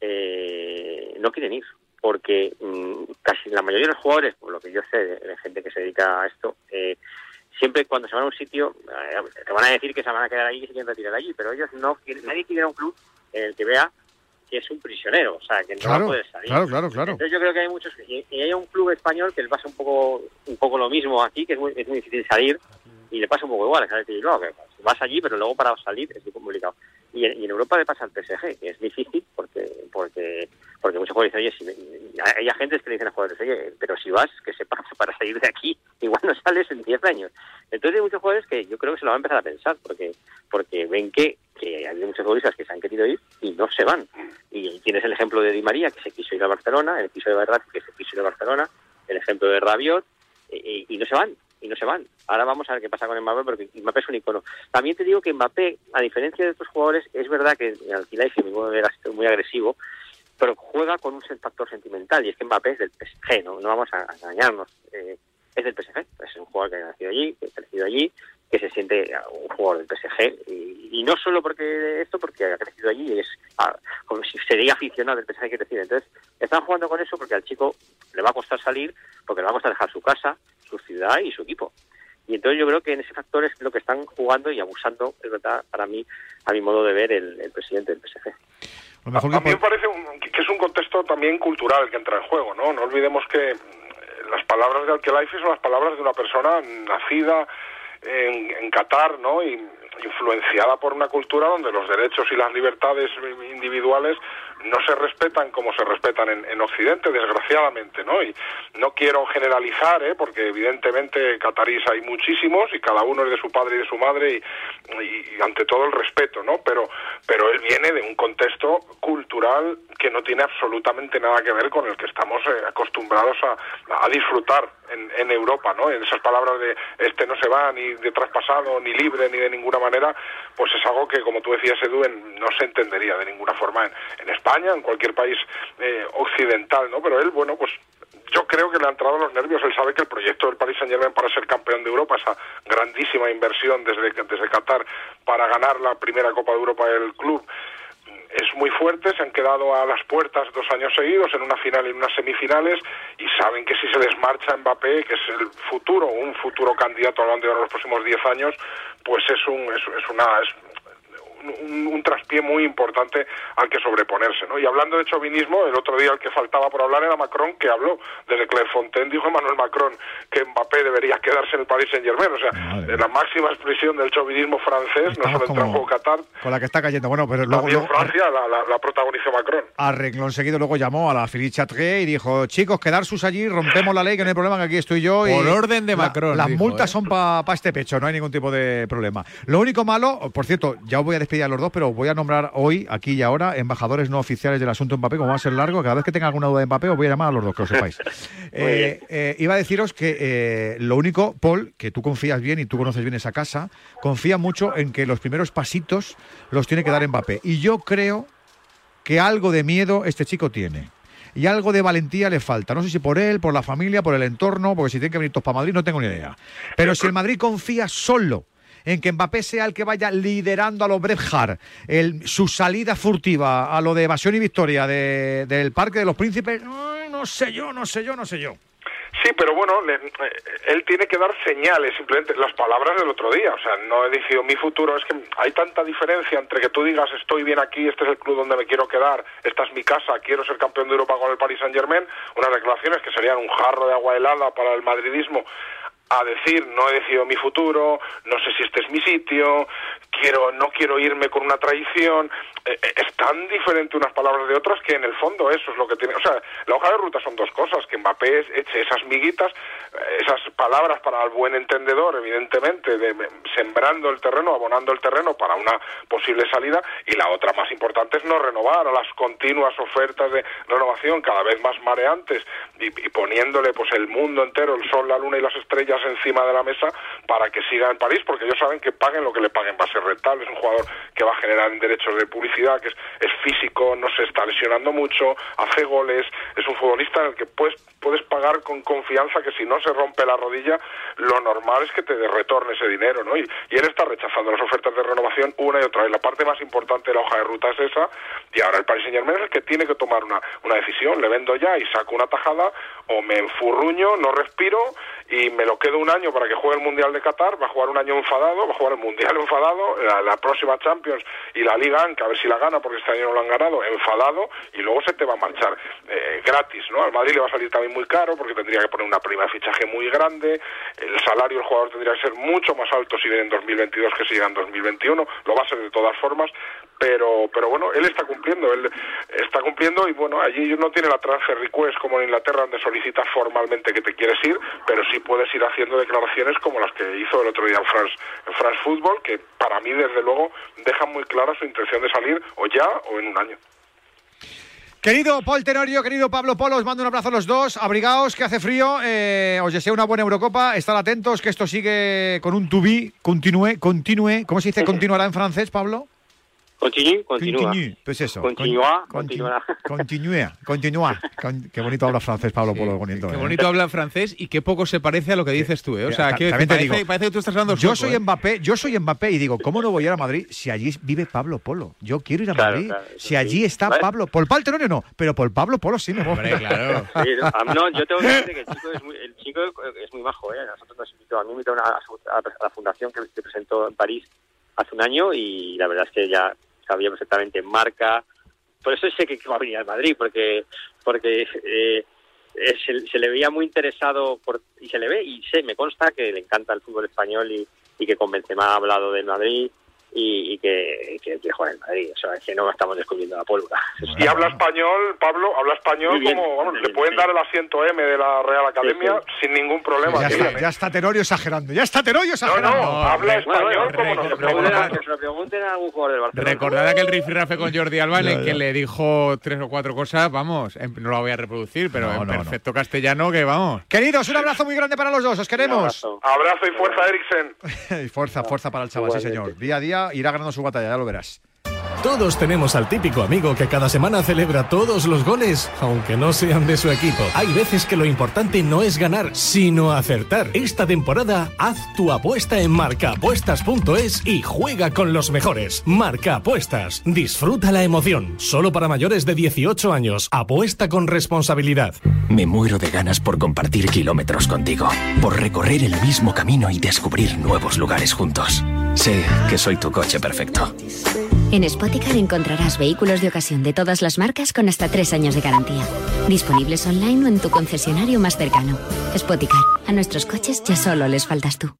[SPEAKER 22] eh, no quieren ir, porque mmm, casi la mayoría de los jugadores, por lo que yo sé de, de gente que se dedica a esto, eh, siempre cuando se van a un sitio, eh, te van a decir que se van a quedar allí y se quieren retirar allí, pero ellos no quieren, nadie quiere ir a un club en el que vea que es un prisionero, o sea, que no
[SPEAKER 3] claro,
[SPEAKER 22] va a poder salir.
[SPEAKER 3] Claro, claro, claro.
[SPEAKER 22] Entonces yo creo que hay muchos, y, y hay un club español que le pasa un poco un poco lo mismo aquí, que es muy, es muy difícil salir, y le pasa un poco igual, ¿sabes? No, que vas allí, pero luego para salir es muy complicado. Y en, y en Europa le pasa al P S G, que es difícil, porque porque porque muchos jugadores dicen, oye, si, hay agentes que le dicen a jugadores, oye, pero si vas, que sepas para salir de aquí, igual no sales en diez años. Entonces hay muchos jugadores que yo creo que se lo van a empezar a pensar, porque porque ven que, que hay muchos futbolistas que se han querido ir y no se van. Y tienes el ejemplo de Di María, que se quiso ir a Barcelona, el quiso de Verratti, que se quiso ir a Barcelona, el ejemplo de Rabiot, y, y no se van, y no se van. Ahora vamos a ver qué pasa con Mbappé, porque Mbappé es un icono. También te digo que Mbappé, a diferencia de otros jugadores, es verdad que al final es muy agresivo, pero juega con un factor sentimental, y es que Mbappé es del P S G, no, no vamos a engañarnos. Eh, es del P S G, es un jugador que ha nacido allí, que ha crecido allí, que se siente un jugador del P S G, y, y no solo porque esto, porque ha crecido allí, es ah, como si sería aficionado del P S G que decir. Entonces, están jugando con eso porque al chico le va a costar salir, porque le va a costar dejar su casa, su ciudad y su equipo. Y entonces yo creo que en ese factor es lo que están jugando y abusando, es verdad, para mí, a mi modo de ver, el, el presidente del P S G.
[SPEAKER 1] A mí me parece un, que es un contexto también cultural el que entra en juego, ¿no? No olvidemos que las palabras de Al-Khelaifi son las palabras de una persona nacida en, en Qatar, ¿no? Y influenciada por una cultura donde los derechos y las libertades individuales no se respetan como se respetan en, en Occidente, desgraciadamente, ¿no? Y no quiero generalizar, ¿eh? Porque evidentemente catarís hay muchísimos y cada uno es de su padre y de su madre y, y, y ante todo el respeto, ¿no? Pero, pero él viene de un contexto cultural que no tiene absolutamente nada que ver con el que estamos eh, acostumbrados a, a disfrutar en, en Europa, ¿no? En esas palabras de este no se va ni de traspasado, ni libre, ni de ninguna manera, pues es algo que, como tú decías, Edu, en, no se entendería de ninguna forma en, en España, en cualquier país eh, occidental, ¿no? Pero él, bueno, pues yo creo que le han entrado los nervios. Él sabe que el proyecto del Paris Saint-Germain para ser campeón de Europa, esa grandísima inversión desde, desde Qatar para ganar la primera Copa de Europa del club, es muy fuerte. Se han quedado a las puertas dos años seguidos en una final y en unas semifinales, y saben que si se les marcha Mbappé, que es el futuro, un futuro candidato al Balón de Oro en los próximos diez años, pues es un es, es una es Un, un traspié muy importante al que sobreponerse, ¿no? Y hablando de chauvinismo, el otro día el que faltaba por hablar era Macron, que habló desde Clairefontaine, dijo Emmanuel Macron que Mbappé debería quedarse en el Paris Saint-Germain, o sea, de la máxima expresión del chauvinismo francés, no solo entró en juego Qatar,
[SPEAKER 3] con la que está cayendo, bueno, pero luego,
[SPEAKER 1] también
[SPEAKER 3] luego
[SPEAKER 1] Francia la, la, la protagonizó Macron.
[SPEAKER 3] A renglón seguido luego llamó a la Philippe Chatrier y dijo, chicos, quedarsus allí, rompemos la ley, que no hay problema, que aquí estoy yo.
[SPEAKER 2] Por
[SPEAKER 3] y
[SPEAKER 2] orden de
[SPEAKER 3] la,
[SPEAKER 2] Macron.
[SPEAKER 3] Las
[SPEAKER 2] dijo,
[SPEAKER 3] multas
[SPEAKER 2] ¿eh?
[SPEAKER 3] son para pa este pecho, no hay ningún tipo de problema. Lo único malo, por cierto, ya os voy a despedir a los dos, pero voy a nombrar hoy, aquí y ahora, embajadores no oficiales del asunto Mbappé, como va a ser largo. Cada vez que tenga alguna duda de Mbappé os voy a llamar a los dos, que lo sepáis. eh, eh, iba a deciros que eh, lo único, Paul, que tú confías bien y tú conoces bien esa casa, confía mucho en que los primeros pasitos los tiene que dar Mbappé. Y yo creo que algo de miedo este chico tiene. Y algo de valentía le falta. No sé si por él, por la familia, por el entorno, porque si tiene que venir todos para Madrid, no tengo ni idea. Pero si el Madrid confía solo en que Mbappé sea el que vaya liderando a lo Bret Hart, el, su salida furtiva a lo de evasión y victoria de, del Parque de los Príncipes, no, no sé yo, no sé yo, no sé yo.
[SPEAKER 1] Sí, pero bueno, le, él tiene que dar señales, simplemente las palabras del otro día. O sea, no he decidido mi futuro. Es que hay tanta diferencia entre que tú digas estoy bien aquí, este es el club donde me quiero quedar, esta es mi casa, quiero ser campeón de Europa con el Paris Saint-Germain, unas declaraciones que serían un jarro de agua helada para el madridismo, a decir no he decidido mi futuro, no sé si este es mi sitio, quiero no quiero irme con una traición. Eh, es tan diferente unas palabras de otras que en el fondo eso es lo que tiene. O sea, la hoja de ruta son dos cosas, que Mbappé eche esas miguitas, esas palabras para el buen entendedor, evidentemente, de, de, sembrando el terreno, abonando el terreno para una posible salida, y la otra más importante es no renovar a las continuas ofertas de renovación cada vez más mareantes y, y poniéndole pues el mundo entero, el sol, la luna y las estrellas encima de la mesa para que siga en París, porque ellos saben que paguen lo que le paguen va a ser rentable. Es un jugador que va a generar derechos de publicidad, que es, es físico, no se está lesionando mucho, hace goles, es un futbolista en el que puedes, puedes pagar con confianza que si no se rompe la rodilla, lo normal es que te retorne ese dinero, ¿no? Y, y él está rechazando las ofertas de renovación una y otra vez. La parte más importante de la hoja de ruta es esa, y ahora el Paris Saint-Germain es el que tiene que tomar una, una decisión. Le vendo ya y saco una tajada, o me enfurruño, no respiro y me lo quedo un año para que juegue el Mundial de Qatar, va a jugar un año enfadado, va a jugar el Mundial enfadado, la, la próxima Champions y la Liga Anca, a ver si la gana, porque este año no lo han ganado, enfadado, y luego se te va a marchar eh, gratis, ¿no? Al Madrid le va a salir también muy caro, porque tendría que poner una prima de fichaje muy grande, el salario del jugador tendría que ser mucho más alto si viene en dos mil veintidós que si llega en dos mil veintiuno, lo va a ser de todas formas, pero pero bueno, él está cumpliendo, él está cumpliendo, y bueno, allí no tiene la transfer request como en Inglaterra, donde solicitas formalmente que te quieres ir, pero sí puedes ir haciendo declaraciones como las que hizo el otro día en France, en France Football, que para mí desde luego dejan muy clara su intención de salir o ya o en un año.
[SPEAKER 3] Querido Paul Tenorio, querido Pablo Polo, os mando un abrazo a los dos, abrigaos que hace frío, eh, os deseo una buena Eurocopa, estad atentos que esto sigue con un to be, continúe, continúe, ¿cómo se dice continuará en francés, Pablo?
[SPEAKER 22] Continúe, continúa.
[SPEAKER 3] Continue, pues eso.
[SPEAKER 22] Continúa,
[SPEAKER 3] con,
[SPEAKER 22] continuará.
[SPEAKER 3] Continúa, continúa. Con, qué bonito habla francés, Pablo Polo. Bonito,
[SPEAKER 2] qué
[SPEAKER 3] ¿eh?
[SPEAKER 2] bonito habla francés y qué poco se parece a lo que dices tú, ¿eh? O sea, que
[SPEAKER 3] parece,
[SPEAKER 2] digo, parece que tú estás hablando
[SPEAKER 3] yo
[SPEAKER 2] sueco,
[SPEAKER 3] soy
[SPEAKER 2] ¿eh?
[SPEAKER 3] Mbappé, yo soy Mbappé y digo, ¿cómo no voy a ir a Madrid si allí vive Pablo Polo? Yo quiero ir a
[SPEAKER 22] Claro,
[SPEAKER 3] Madrid.
[SPEAKER 22] claro,
[SPEAKER 3] si allí
[SPEAKER 22] sí.
[SPEAKER 3] está
[SPEAKER 22] ¿Vale?
[SPEAKER 3] Pablo, por Paul Tenorio no, pero por Pablo Polo sí me voy.
[SPEAKER 2] Hombre, claro.
[SPEAKER 22] Sí, no, a mí no, yo tengo que decir que el chico es muy, el chico es muy majo, ¿eh? A nosotros nos invitó, a mí me invitó una, a la fundación que se presentó en París hace un año, y la verdad es que ya sabía perfectamente en marca. Por eso sé que va a venir al Madrid, porque porque eh, se, se le veía muy interesado por, y se le ve y sé, me consta que le encanta el fútbol español, y, y que con Benzema ha hablado del Madrid, y, y que, que, que juega en Madrid. O sea, es que no estamos descubriendo la pólvora.
[SPEAKER 1] Y habla español, Pablo, habla español
[SPEAKER 22] bien,
[SPEAKER 1] como, bueno,
[SPEAKER 22] bien,
[SPEAKER 1] le pueden
[SPEAKER 22] sí.
[SPEAKER 1] dar el asiento M de la Real Academia
[SPEAKER 22] sí, sí.
[SPEAKER 1] sin ningún problema.
[SPEAKER 3] Ya
[SPEAKER 1] Kylian,
[SPEAKER 3] está,
[SPEAKER 1] ¿eh?
[SPEAKER 3] ya está Tenorio exagerando, ya está Tenorio exagerando.
[SPEAKER 1] No, no, habla español
[SPEAKER 22] bueno,
[SPEAKER 1] como
[SPEAKER 22] bueno,
[SPEAKER 1] nosotros.
[SPEAKER 22] que, se pregunten a, que se lo pregunten a algún jugador del Barcelona.
[SPEAKER 2] Recordad aquel rifirrafe con Jordi Alba en
[SPEAKER 3] Ya,
[SPEAKER 2] el que
[SPEAKER 3] ya.
[SPEAKER 2] le dijo tres o cuatro cosas, vamos, en- no la voy a reproducir, pero
[SPEAKER 3] No,
[SPEAKER 2] en
[SPEAKER 3] no,
[SPEAKER 2] perfecto castellano que vamos.
[SPEAKER 3] Queridos, un abrazo muy grande para los dos, os queremos.
[SPEAKER 1] Abrazo y fuerza, Eriksen.
[SPEAKER 3] Y fuerza, fuerza para el chaval, sí señor. Día a día irá ganando su batalla, ya lo verás.
[SPEAKER 4] Todos tenemos al típico amigo que cada semana celebra todos los goles, aunque no sean de su equipo. Hay veces que lo importante no es ganar, sino acertar. Esta temporada, haz tu apuesta en marca apuestas punto es y juega con los mejores. Marca Apuestas. Disfruta la emoción. Solo para mayores de dieciocho años. Apuesta con responsabilidad.
[SPEAKER 6] Me muero de ganas por compartir kilómetros contigo, por recorrer el mismo camino y descubrir nuevos lugares juntos. Sé que soy tu coche perfecto.
[SPEAKER 23] En Spoticar encontrarás vehículos de ocasión de todas las marcas con hasta tres años de garantía. Disponibles online o en tu concesionario más cercano. Spoticar. A nuestros coches ya solo les faltas tú.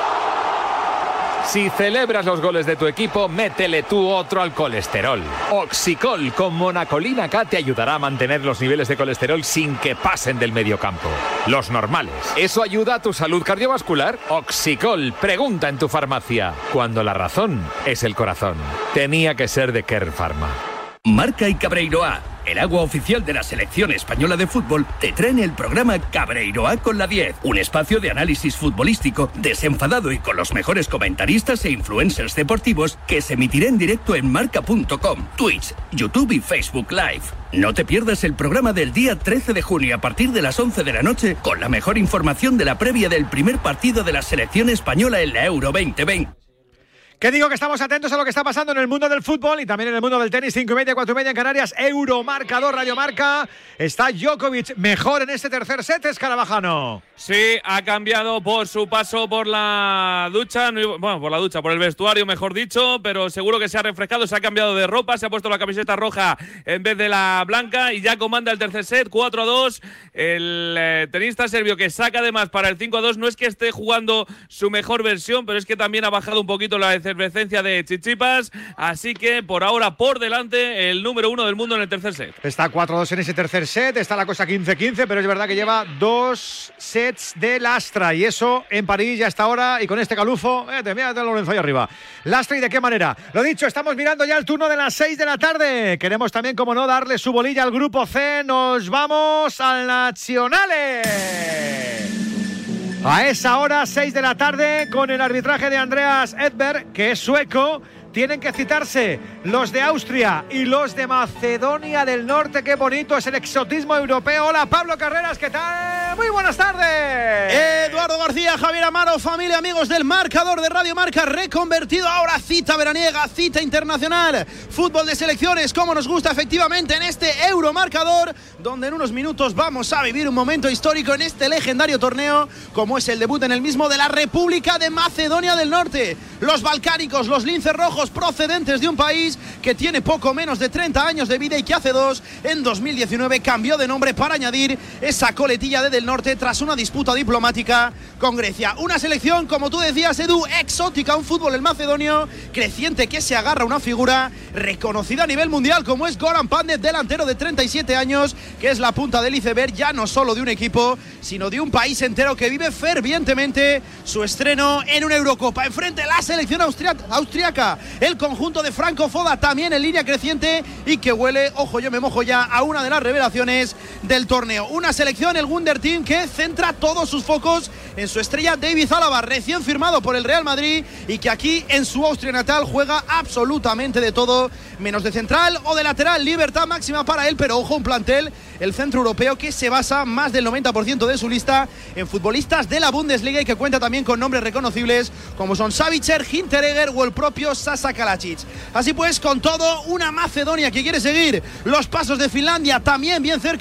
[SPEAKER 24] Si celebras los goles de tu equipo, métele tú otro al colesterol. Oxicol con monacolina K te ayudará a mantener los niveles de colesterol sin que pasen del mediocampo. Los normales. ¿Eso ayuda a tu salud cardiovascular? Oxicol, pregunta en tu farmacia. Cuando la razón es el corazón. Tenía que ser de Kern Pharma.
[SPEAKER 5] Marca y Cabreiroa, el agua oficial de la selección española de fútbol, te traen el programa Cabreiroa con la diez, un espacio de análisis futbolístico desenfadado y con los mejores comentaristas e influencers deportivos que se emitirá en directo en marca punto com, Twitch, YouTube y Facebook Live. No te pierdas el programa del día trece de junio a partir de las once de la noche con la mejor información de la previa del primer partido de la selección española en la Euro veinte veinte.
[SPEAKER 3] Que digo que estamos atentos a lo que está pasando en el mundo del fútbol y también en el mundo del tenis. Cinco y media, cuatro y media en Canarias. Euro, marcador, Radio Marca. Está Djokovic mejor en este tercer set, Escarabajano.
[SPEAKER 7] Sí, ha cambiado por su paso por la ducha, no, bueno, por la ducha, por el vestuario, mejor dicho, pero seguro que se ha refrescado, se ha cambiado de ropa, se ha puesto la camiseta roja en vez de la blanca y ya comanda el tercer set, cuatro a dos. El eh, tenista serbio que saca además para el cinco a dos, no es que esté jugando su mejor versión, pero es que también ha bajado un poquito la efervescencia de Tsitsipas, así que por ahora por delante el número uno del mundo en el tercer set.
[SPEAKER 3] Está cuatro a dos en ese tercer set, está la cosa quince quince, pero es verdad que lleva dos sets de lastra y eso en París ya está ahora y con este calufo, mírate, mírate a Lorenzo ahí arriba. Lastra y de qué manera. Lo dicho, estamos mirando ya el turno de las seis de la tarde. Queremos también, como no, darle su bolilla al grupo C. Nos vamos al Nazionale. A esa hora, seis de la tarde, con el arbitraje de Andreas Edberg, que es sueco, tienen que citarse los de Austria y los de Macedonia del Norte. Qué bonito es el exotismo europeo. Hola, Pablo Carreras, ¿qué tal? Muy buenas tardes.
[SPEAKER 25] Eduardo García, Javier Amaro, familia, amigos del marcador de Radio Marca, reconvertido ahora cita veraniega, cita internacional, fútbol de selecciones, como nos gusta efectivamente en este Euromarcador, donde en unos minutos vamos a vivir un momento histórico en este legendario torneo, como es el debut en el mismo de la República de Macedonia del Norte. Los balcánicos, los linces rojos, procedentes de un país que tiene poco menos de treinta años de vida y que hace dos, en dos mil diecinueve, cambió de nombre para añadir esa coletilla de del norte tras una disputa diplomática con Grecia. Una selección, como tú decías, Edu, exótica, un fútbol el macedonio creciente que se agarra a una figura reconocida a nivel mundial como es Goran Pandev, delantero de treinta y siete años, que es la punta del iceberg ya no solo de un equipo, sino de un país entero que vive fervientemente su estreno en una Eurocopa. Enfrente la selección austria- austriaca, el conjunto de Franco Foda, también en línea creciente y que huele, ojo yo me mojo ya, a una de las revelaciones del torneo. Una selección, el Wunder Team, que centra todos sus focos en su estrella David Alaba, recién firmado por el Real Madrid y que aquí en su Austria natal juega absolutamente de todo, menos de central o de lateral. Libertad máxima para él, pero ojo, un plantel, el centro europeo, que se basa más del noventa por ciento de su lista en futbolistas de la Bundesliga y que cuenta también con nombres reconocibles como son Savitzer, Hinteregger o el propio Sasa Kalajic. Así pues, con todo, una Macedonia que quiere seguir los pasos de Finlandia, también bien cerca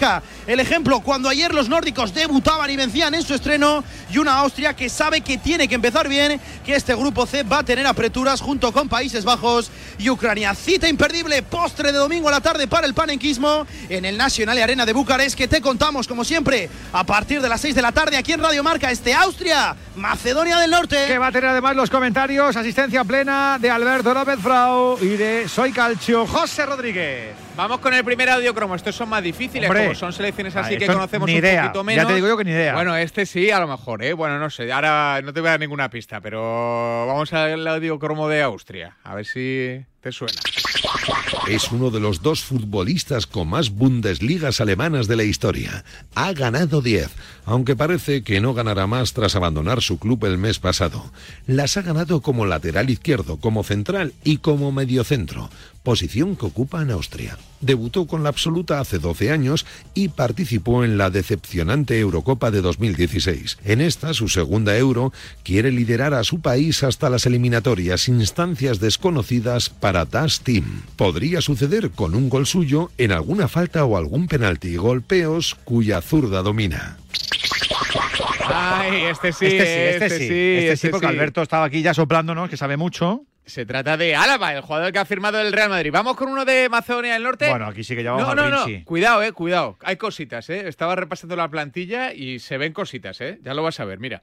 [SPEAKER 25] el ejemplo cuando ayer los nórdicos debutaban y vencían en su estreno, y una Austria que sabe que tiene que empezar bien, que este grupo C va a tener apreturas junto con Países Bajos y Ucrania. Cita imperdible, postre de domingo a la tarde para el panenquismo en el Nacional Arena de Bucarest, que te contamos como siempre a partir de las seis de la tarde aquí en Radio Marca. Este Austria, Macedonia del Norte,
[SPEAKER 3] que va a tener además los comentarios, asistencia plena de Alberto López Frau y de Soy Calcio, José Rodríguez.
[SPEAKER 2] Vamos con el primer audiocromo. Estos son más difíciles,
[SPEAKER 3] Hombre,
[SPEAKER 2] como son selecciones así
[SPEAKER 3] ah,
[SPEAKER 2] que conocemos
[SPEAKER 3] ni
[SPEAKER 2] un
[SPEAKER 3] idea.
[SPEAKER 2] poquito menos.
[SPEAKER 3] Ya te digo yo que ni idea.
[SPEAKER 2] Bueno, este sí, a lo mejor, ¿eh? Bueno, no sé, ahora no te voy a dar ninguna pista, pero vamos al audiocromo de Austria, a ver si te suena.
[SPEAKER 17] Es uno de los dos futbolistas con más Bundesligas alemanas de la historia. Ha ganado diez, aunque parece que no ganará más tras abandonar su club el mes pasado. Las ha ganado como lateral izquierdo, como central y como mediocentro, posición que ocupa en Austria. Debutó con la absoluta hace doce años y participó en la decepcionante Eurocopa de dos mil dieciséis. En esta, su segunda Euro, quiere liderar a su país hasta las eliminatorias, instancias desconocidas para Das Team. Podría suceder con un gol suyo en alguna falta o algún penalti, golpeos cuya zurda domina.
[SPEAKER 2] Ay, este sí,
[SPEAKER 3] este sí, este,
[SPEAKER 2] este
[SPEAKER 3] sí,
[SPEAKER 2] sí,
[SPEAKER 3] este
[SPEAKER 2] este
[SPEAKER 3] sí, porque
[SPEAKER 2] sí.
[SPEAKER 3] Alberto estaba aquí ya soplándonos, que sabe mucho.
[SPEAKER 2] Se trata de Álava, el jugador que ha firmado el Real Madrid. Vamos con uno de Macedonia del Norte.
[SPEAKER 3] Bueno, aquí sí que llevamos
[SPEAKER 2] no,
[SPEAKER 3] al
[SPEAKER 2] no, no.
[SPEAKER 3] Vinci.
[SPEAKER 2] Cuidado, eh, cuidado. Hay cositas, eh. Estaba repasando la plantilla y se ven cositas, eh. Ya lo vas a ver, mira.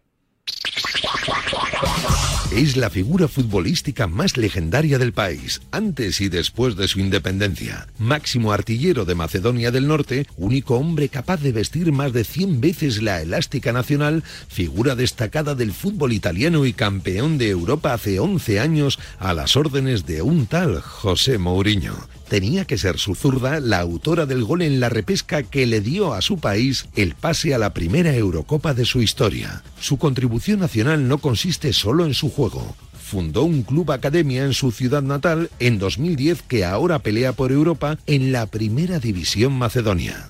[SPEAKER 17] Es la figura futbolística más legendaria del país, antes y después de su independencia. Máximo artillero de Macedonia del Norte, único hombre capaz de vestir más de cien veces la elástica nacional, figura destacada del fútbol italiano y campeón de Europa hace once años a las órdenes de un tal José Mourinho. Tenía que ser su zurda la autora del gol en la repesca que le dio a su país el pase a la primera Eurocopa de su historia. Su contribución nacional no consiste solo en su juego. Fundó un club academia en su ciudad natal en dos mil diez que ahora pelea por Europa en la primera división macedonia.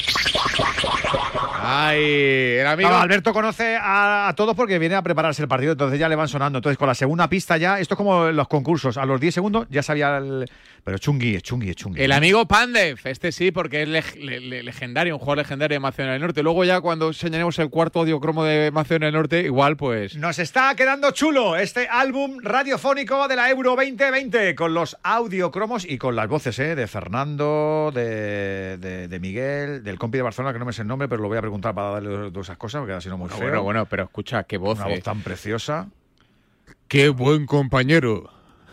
[SPEAKER 2] Ay, el amigo.
[SPEAKER 3] No, Alberto conoce a, a todos porque viene a prepararse el partido, entonces ya le van sonando. Entonces, con la segunda pista ya, esto es como los concursos, a los diez segundos ya sabía el... Pero chungui, es chungui, es chungui.
[SPEAKER 2] El amigo Pandev, este sí, porque es leg- le- le- legendario, un jugador legendario de Macedonia del Norte. Luego ya cuando señalemos el cuarto audiocromo de Macedonia del Norte, igual pues...
[SPEAKER 3] Nos está quedando chulo este álbum radiofónico de la Euro veinte veinte, con los audiocromos y con las voces ¿eh? de Fernando, de, de, de Miguel, del compi de Barcelona, que no me sé el nombre, pero lo voy a preguntar para darle todas esas cosas, porque así no muy
[SPEAKER 2] Bueno,
[SPEAKER 3] feo.
[SPEAKER 2] bueno, bueno, pero escucha, qué voz.
[SPEAKER 3] Una
[SPEAKER 2] eh.
[SPEAKER 3] voz tan preciosa.
[SPEAKER 2] Qué buen compañero.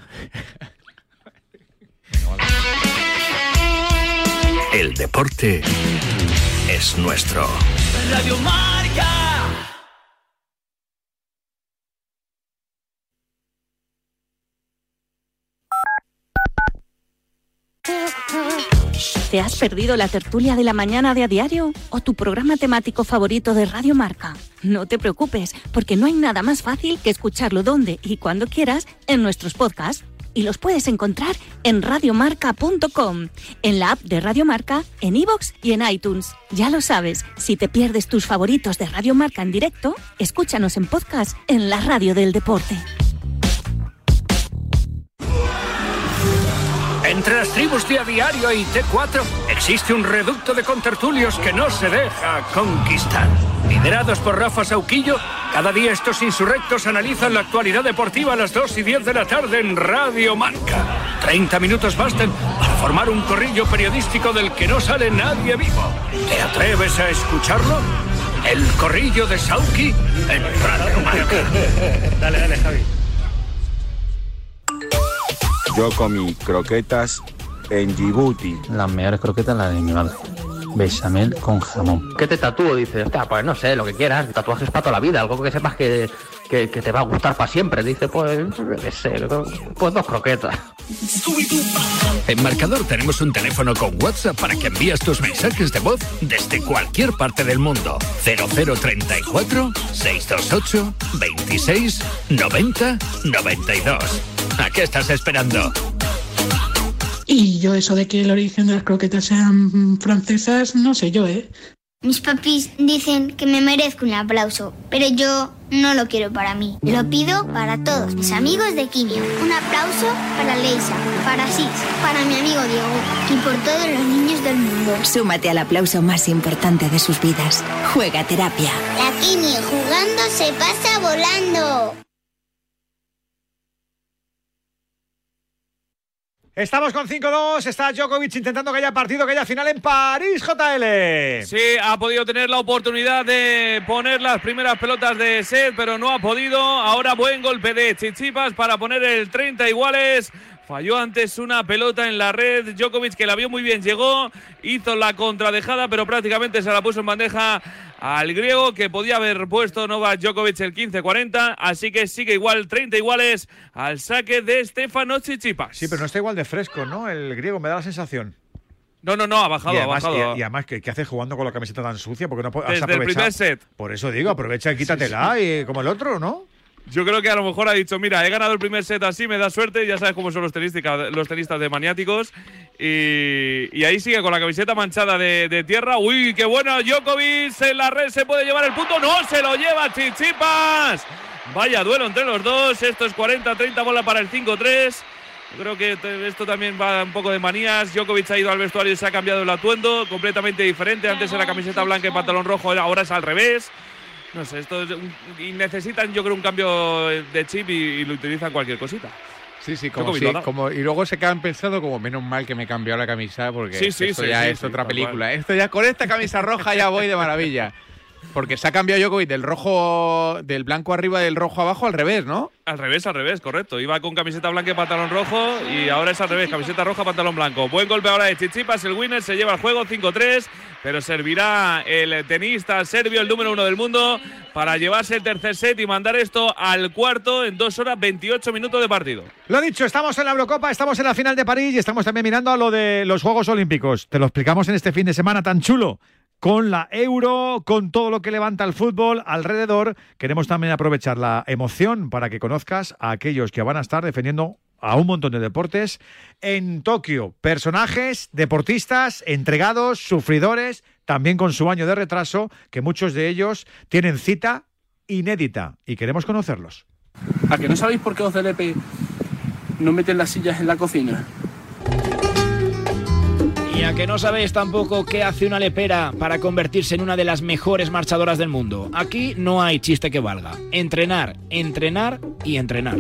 [SPEAKER 5] El deporte es nuestro.
[SPEAKER 14] Radio Marca.
[SPEAKER 8] ¿Te has perdido la tertulia de la mañana de A Diario o tu programa temático favorito de Radio Marca? No te preocupes, porque no hay nada más fácil que escucharlo donde y cuando quieras en nuestros podcasts. Y los puedes encontrar en radiomarca punto com, en la app de Radio Marca, en iVoox y en iTunes. Ya lo sabes, si te pierdes tus favoritos de Radio Marca en directo, escúchanos en podcast en la radio del deporte.
[SPEAKER 5] Entre las tribus de A Diario y T cuatro existe un reducto de contertulios que no se deja conquistar. Liderados por Rafa Sauquillo, cada día estos insurrectos analizan la actualidad deportiva a las dos y diez de la tarde en Radio Marca. treinta minutos bastan para formar un corrillo periodístico del que no sale nadie vivo. ¿Te atreves a escucharlo? El corrillo de Sauqui en Radio Marca.
[SPEAKER 13] Dale, dale, Javi.
[SPEAKER 9] Yo comí croquetas en Djibouti.
[SPEAKER 10] Las mejores croquetas las de mi madre. Bechamel con jamón. ¿Qué te tatúo? Dice, hostia, pues no sé, lo que quieras. Tatuajes para toda la vida, algo que sepas que, que, que te va a gustar para siempre. Dice, pues, qué sé, pues dos croquetas.
[SPEAKER 5] En Marcador tenemos un teléfono con WhatsApp para que envíes tus mensajes de voz desde cualquier parte del mundo. cero cero treinta y cuatro, seiscientos veintiocho, veintiséis, noventa, noventa y dos. ¿A qué estás esperando?
[SPEAKER 11] Y yo eso de que el origen de las croquetas sean francesas, no sé yo, ¿eh? Mis papis dicen que me merezco un aplauso, pero yo no lo quiero para mí. Lo pido para todos mis amigos de quimio. Un aplauso para Leisa, para Sis, para mi amigo Diego y por todos los niños del mundo.
[SPEAKER 12] Súmate al aplauso más importante de sus vidas. Juega Terapia.
[SPEAKER 11] La quimio jugando se pasa volando.
[SPEAKER 3] Estamos con cinco dos, está Djokovic intentando que haya partido, que haya final en París, J L.
[SPEAKER 7] Sí, ha podido tener la oportunidad de poner las primeras pelotas de set, pero no ha podido. Ahora buen golpe de Tsitsipas para poner el treinta iguales. Falló antes una pelota en la red. Djokovic, que la vio muy bien, llegó, hizo la contradejada, pero prácticamente se la puso en bandeja al griego, que podía haber puesto Novak Djokovic el quince cuarenta, así que sigue igual, treinta iguales al saque de Stefanos Tsitsipas.
[SPEAKER 3] Sí, pero no está igual de fresco, ¿no? El griego, me da la sensación.
[SPEAKER 7] No, no, no, ha bajado,
[SPEAKER 3] y además,
[SPEAKER 7] ha bajado.
[SPEAKER 3] Y, y además, ¿qué, ¿qué hace jugando con la camiseta tan sucia? Porque no has
[SPEAKER 7] Desde
[SPEAKER 3] aprovechado.
[SPEAKER 7] el primer set.
[SPEAKER 3] Por eso digo, aprovecha y quítatela, sí, sí. Y como el otro, ¿no?
[SPEAKER 7] Yo creo que a lo mejor ha dicho, mira, he ganado el primer set así, me da suerte, ya sabes cómo son los tenistas, los tenistas de maniáticos. Y, y ahí sigue con la camiseta manchada de, de tierra. ¡Uy, qué bueno! Djokovic en la red, se puede llevar el punto. ¡No, se lo lleva Tsitsipas! Vaya duelo entre los dos. Esto es cuarenta treinta, bola para el cinco tres. Yo creo que esto también va un poco de manías. Djokovic ha ido al vestuario y se ha cambiado el atuendo, completamente diferente. Antes era camiseta blanca y pantalón rojo, ahora es al revés. No sé, esto es un, y necesitan, yo creo, un cambio de chip y, y lo utilizan cualquier cosita.
[SPEAKER 2] Sí, sí, como, sí como y luego se quedan pensando como menos mal que me he cambiado la camisa porque
[SPEAKER 7] sí, sí,
[SPEAKER 2] esto
[SPEAKER 7] sí,
[SPEAKER 2] ya
[SPEAKER 7] sí,
[SPEAKER 2] es
[SPEAKER 7] sí,
[SPEAKER 2] otra película.
[SPEAKER 7] cual.
[SPEAKER 2] Esto ya con esta camisa roja ya voy de maravilla. Porque se ha cambiado Djokovic del rojo, del blanco arriba y del rojo abajo al revés, ¿no?
[SPEAKER 7] Al revés, al revés, correcto. Iba con camiseta blanca y pantalón rojo y ahora es al revés, camiseta roja, pantalón blanco. Buen golpe ahora de Tsitsipas, el winner se lleva el juego cinco tres, pero servirá el tenista serbio, el número uno del mundo, para llevarse el tercer set y mandar esto al cuarto en dos horas veintiocho minutos de partido.
[SPEAKER 3] Lo dicho, estamos en la Eurocopa, estamos en la final de París y estamos también mirando a lo de los Juegos Olímpicos. Te lo explicamos en este fin de semana tan chulo. Con la Euro, con todo lo que levanta el fútbol alrededor, queremos también aprovechar la emoción para que conozcas a aquellos que van a estar defendiendo a un montón de deportes en Tokio. Personajes, deportistas, entregados, sufridores, también con su año de retraso, que muchos de ellos tienen cita inédita y queremos conocerlos.
[SPEAKER 15] ¿A que no sabéis por qué Ozelepe no meten las sillas en la cocina?
[SPEAKER 16] Y a que no sabéis tampoco qué hace una lepera para convertirse en una de las mejores marchadoras del mundo. Aquí no hay chiste que valga. Entrenar, entrenar y entrenar.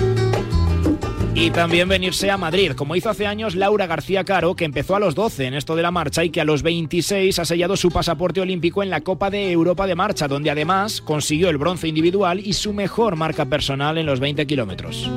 [SPEAKER 16] Y también venirse a Madrid, como hizo hace años Laura García Caro, que empezó a los doce en esto de la marcha y que a los veintiséis ha sellado su pasaporte olímpico en la Copa de Europa de Marcha, donde además consiguió el bronce individual y su mejor marca personal en los veinte kilómetros.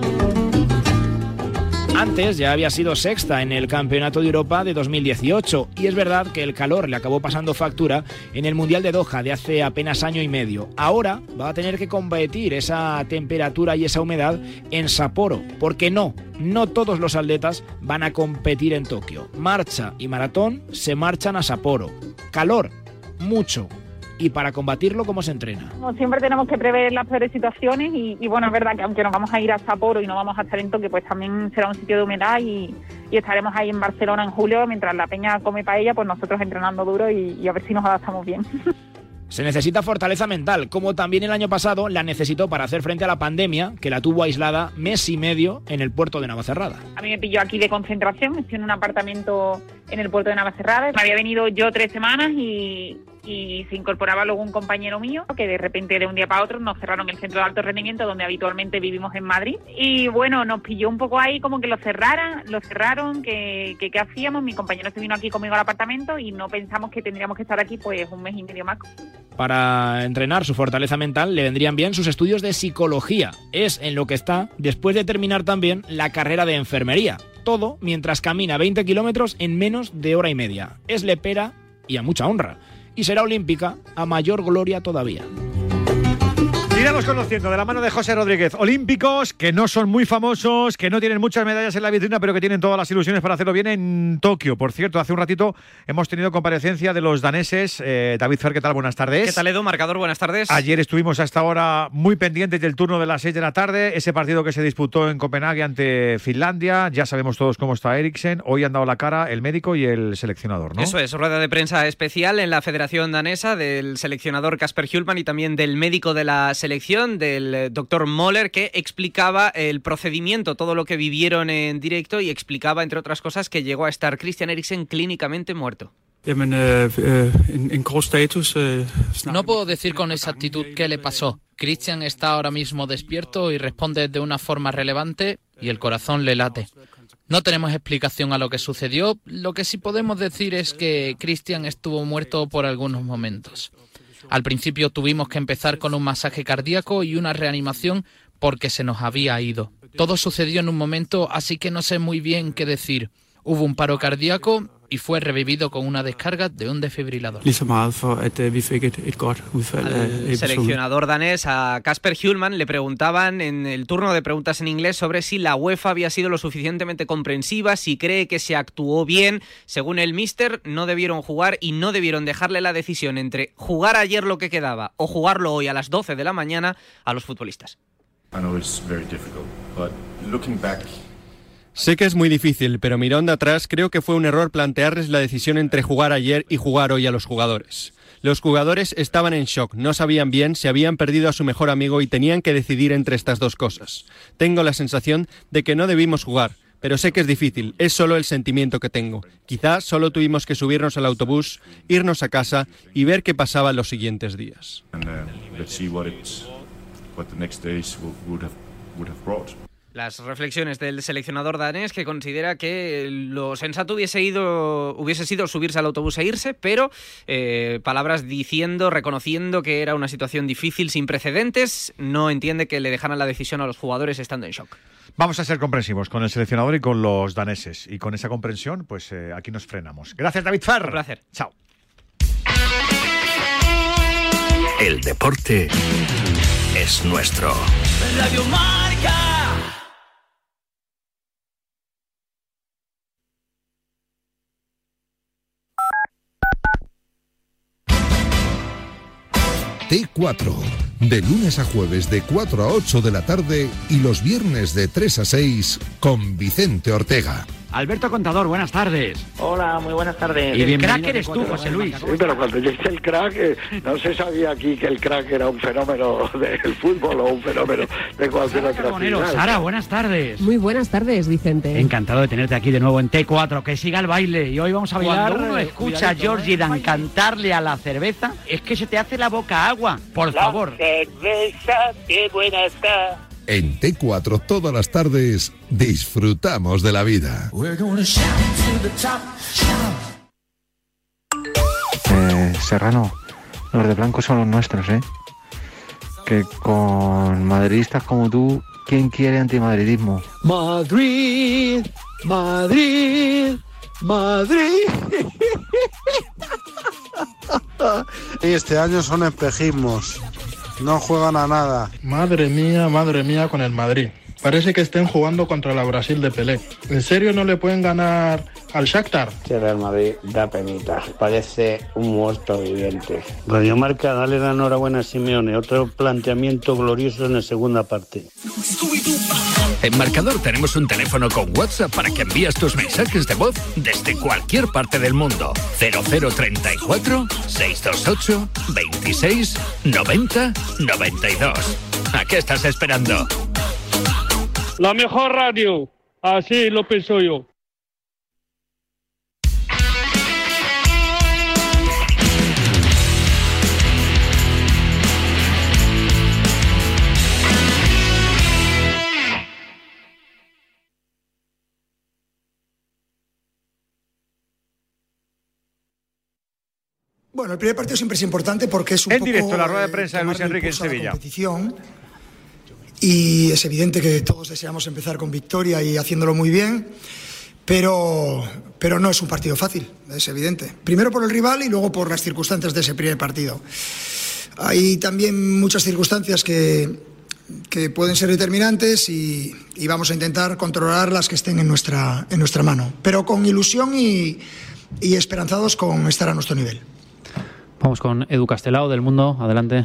[SPEAKER 16] Antes ya había sido sexta en el Campeonato de Europa de dos mil dieciocho y es verdad que el calor le acabó pasando factura en el Mundial de Doha de hace apenas año y medio. Ahora va a tener que combatir esa temperatura y esa humedad en Sapporo, porque no, no todos los atletas van a competir en Tokio. Marcha y maratón se marchan a Sapporo. Calor, mucho. Y para combatirlo, ¿cómo se entrena?
[SPEAKER 20] Como siempre tenemos que prever las peores situaciones y, y bueno, es verdad que aunque nos vamos a ir a Sapporo y no vamos a estar en Tokio, pues también será un sitio de humedad y, y estaremos ahí en Barcelona en julio, mientras la peña come paella, pues nosotros entrenando duro y, y a ver si nos adaptamos bien.
[SPEAKER 16] Se necesita fortaleza mental, como también el año pasado la necesitó para hacer frente a la pandemia, que la tuvo aislada mes y medio en el puerto de Navacerrada.
[SPEAKER 20] A mí me pilló aquí de concentración, estoy en un apartamento en el puerto de Navacerrada. Me había venido yo tres semanas y... y se incorporaba luego un compañero mío que de repente de un día para otro nos cerraron el centro de alto rendimiento donde habitualmente vivimos en Madrid y bueno, nos pilló un poco ahí como que lo cerraran, lo cerraron, que, que qué hacíamos. Mi compañero se vino aquí conmigo al apartamento y no pensamos que tendríamos que estar aquí pues un mes y medio más.
[SPEAKER 16] Para entrenar su fortaleza mental le vendrían bien sus estudios de psicología. Es en lo que está después de terminar también la carrera de enfermería. Todo mientras camina veinte kilómetros en menos de hora y media. Es lepera y a mucha honra. Y será olímpica a mayor gloria todavía.
[SPEAKER 3] Seguiremos conociendo de la mano de José Rodríguez olímpicos que no son muy famosos, que no tienen muchas medallas en la vitrina, pero que tienen todas las ilusiones para hacerlo bien en Tokio. Por cierto, hace un ratito hemos tenido comparecencia de los daneses. Eh, David Fer, ¿qué tal? Buenas tardes.
[SPEAKER 1] ¿Qué tal, Edu? Marcador, buenas tardes.
[SPEAKER 3] Ayer estuvimos a esta hora muy pendientes del turno de las seis de la tarde, ese partido que se disputó en Copenhague ante Finlandia. Ya sabemos todos cómo está Eriksen. Hoy han dado la cara el médico y el seleccionador, ¿no?
[SPEAKER 1] Eso es, rueda de prensa especial en la Federación Danesa del seleccionador Kasper Hjulmand y también del médico de la selección, del doctor Moller, que explicaba el procedimiento, todo lo que vivieron en directo, y explicaba, entre otras cosas, que llegó a estar Christian Eriksen clínicamente muerto.
[SPEAKER 18] No puedo decir con exactitud qué le pasó. Christian está ahora mismo despierto y responde de una forma relevante y el corazón le late. No tenemos explicación a lo que sucedió. Lo que sí podemos decir es que Christian estuvo muerto por algunos momentos. Al principio tuvimos que empezar con un masaje cardíaco y una reanimación porque se nos había ido. Todo sucedió en un momento, así que no sé muy bien qué decir. Hubo un paro cardíaco y fue revivido con una descarga de un desfibrilador.
[SPEAKER 1] El seleccionador danés, a Kasper Hjulmand, le preguntaban en el turno de preguntas en inglés sobre si la UEFA había sido lo suficientemente comprensiva, si cree que se actuó bien. Según el míster, no debieron jugar y no debieron dejarle la decisión entre jugar ayer lo que quedaba o jugarlo hoy a las doce de la mañana a los futbolistas.
[SPEAKER 19] Sé que es muy difícil, pero mirando atrás creo que fue un error plantearles la decisión entre jugar ayer y jugar hoy a los jugadores. Los jugadores estaban en shock, no sabían bien, se habían perdido a su mejor amigo y tenían que decidir entre estas dos cosas. Tengo la sensación de que no debimos jugar, pero sé que es difícil, es solo el sentimiento que tengo. Quizás solo tuvimos que subirnos al autobús, irnos a casa y ver qué pasaba en los siguientes días.
[SPEAKER 1] Las reflexiones del seleccionador danés, que considera que lo sensato hubiese, ido, hubiese sido subirse al autobús e irse, pero eh, palabras diciendo, reconociendo que era una situación difícil, sin precedentes. No entiende que le dejaran la decisión a los jugadores estando en shock.
[SPEAKER 3] Vamos a ser comprensivos con el seleccionador y con los daneses. Y con esa comprensión, pues eh, aquí nos frenamos. Gracias, David Fer.
[SPEAKER 1] Un placer.
[SPEAKER 3] Chao.
[SPEAKER 5] El deporte es nuestro.
[SPEAKER 14] Radio Marca.
[SPEAKER 17] T cuatro, de lunes a jueves de cuatro a ocho de la tarde y los viernes de tres a seis con Vicente Ortega.
[SPEAKER 21] Alberto Contador, buenas tardes.
[SPEAKER 22] Hola, muy buenas tardes.
[SPEAKER 21] Y el crack eres tú, José Luis.
[SPEAKER 22] Sí, pero cuando yo hice el crack, eh, no se sabía aquí que el crack era un fenómeno del fútbol o un fenómeno de cualquier
[SPEAKER 21] Sara
[SPEAKER 22] otra
[SPEAKER 21] Carbonero,
[SPEAKER 22] actividad.
[SPEAKER 21] Sara, buenas tardes.
[SPEAKER 26] Muy buenas tardes, Vicente.
[SPEAKER 21] Encantado de tenerte aquí de nuevo en T cuatro, que siga el baile. Y hoy vamos a bailar. Cuando uno escucha a Georgie Dan cantarle a la cerveza, es que se te hace la boca agua. Por favor.
[SPEAKER 14] La cerveza, qué buena está.
[SPEAKER 17] En T cuatro todas las tardes disfrutamos de la vida.
[SPEAKER 27] Eh, Serrano, los de blanco son los nuestros, ¿eh? Que con madridistas como tú, ¿quién quiere antimadridismo?
[SPEAKER 28] Madrid, Madrid, Madrid.
[SPEAKER 29] Y este año son espejismos. No juegan a nada.
[SPEAKER 30] Madre mía, madre mía con el Madrid. Parece que estén jugando contra la Brasil de Pelé. ¿En serio no le pueden ganar al Shakhtar?
[SPEAKER 31] El Real Madrid da penita. Parece un muerto viviente. Radio Marca, dale la enhorabuena a Simeone. Otro planteamiento glorioso en la segunda parte.
[SPEAKER 5] En Marcador tenemos un teléfono con WhatsApp para que envíes tus mensajes de voz desde cualquier parte del mundo. cero cero treinta y cuatro, seiscientos veintiocho, veintiséis, noventa, noventa y dos. ¿A qué estás esperando?
[SPEAKER 15] La mejor radio. Así lo pienso yo.
[SPEAKER 32] Bueno, el primer partido siempre es importante porque es un
[SPEAKER 3] en
[SPEAKER 32] poco...
[SPEAKER 3] En directo, la rueda de prensa de Luis Enrique en Sevilla.
[SPEAKER 32] Y es evidente que todos deseamos empezar con victoria y haciéndolo muy bien, pero, pero no es un partido fácil, es evidente. Primero por el rival y luego por las circunstancias de ese primer partido. hay también muchas circunstancias que, que pueden ser determinantes y, y vamos a intentar controlar las que estén en nuestra, en nuestra mano, pero con ilusión y, y esperanzados con estar a nuestro nivel.
[SPEAKER 4] Vamos con Edu Castelao del Mundo, adelante.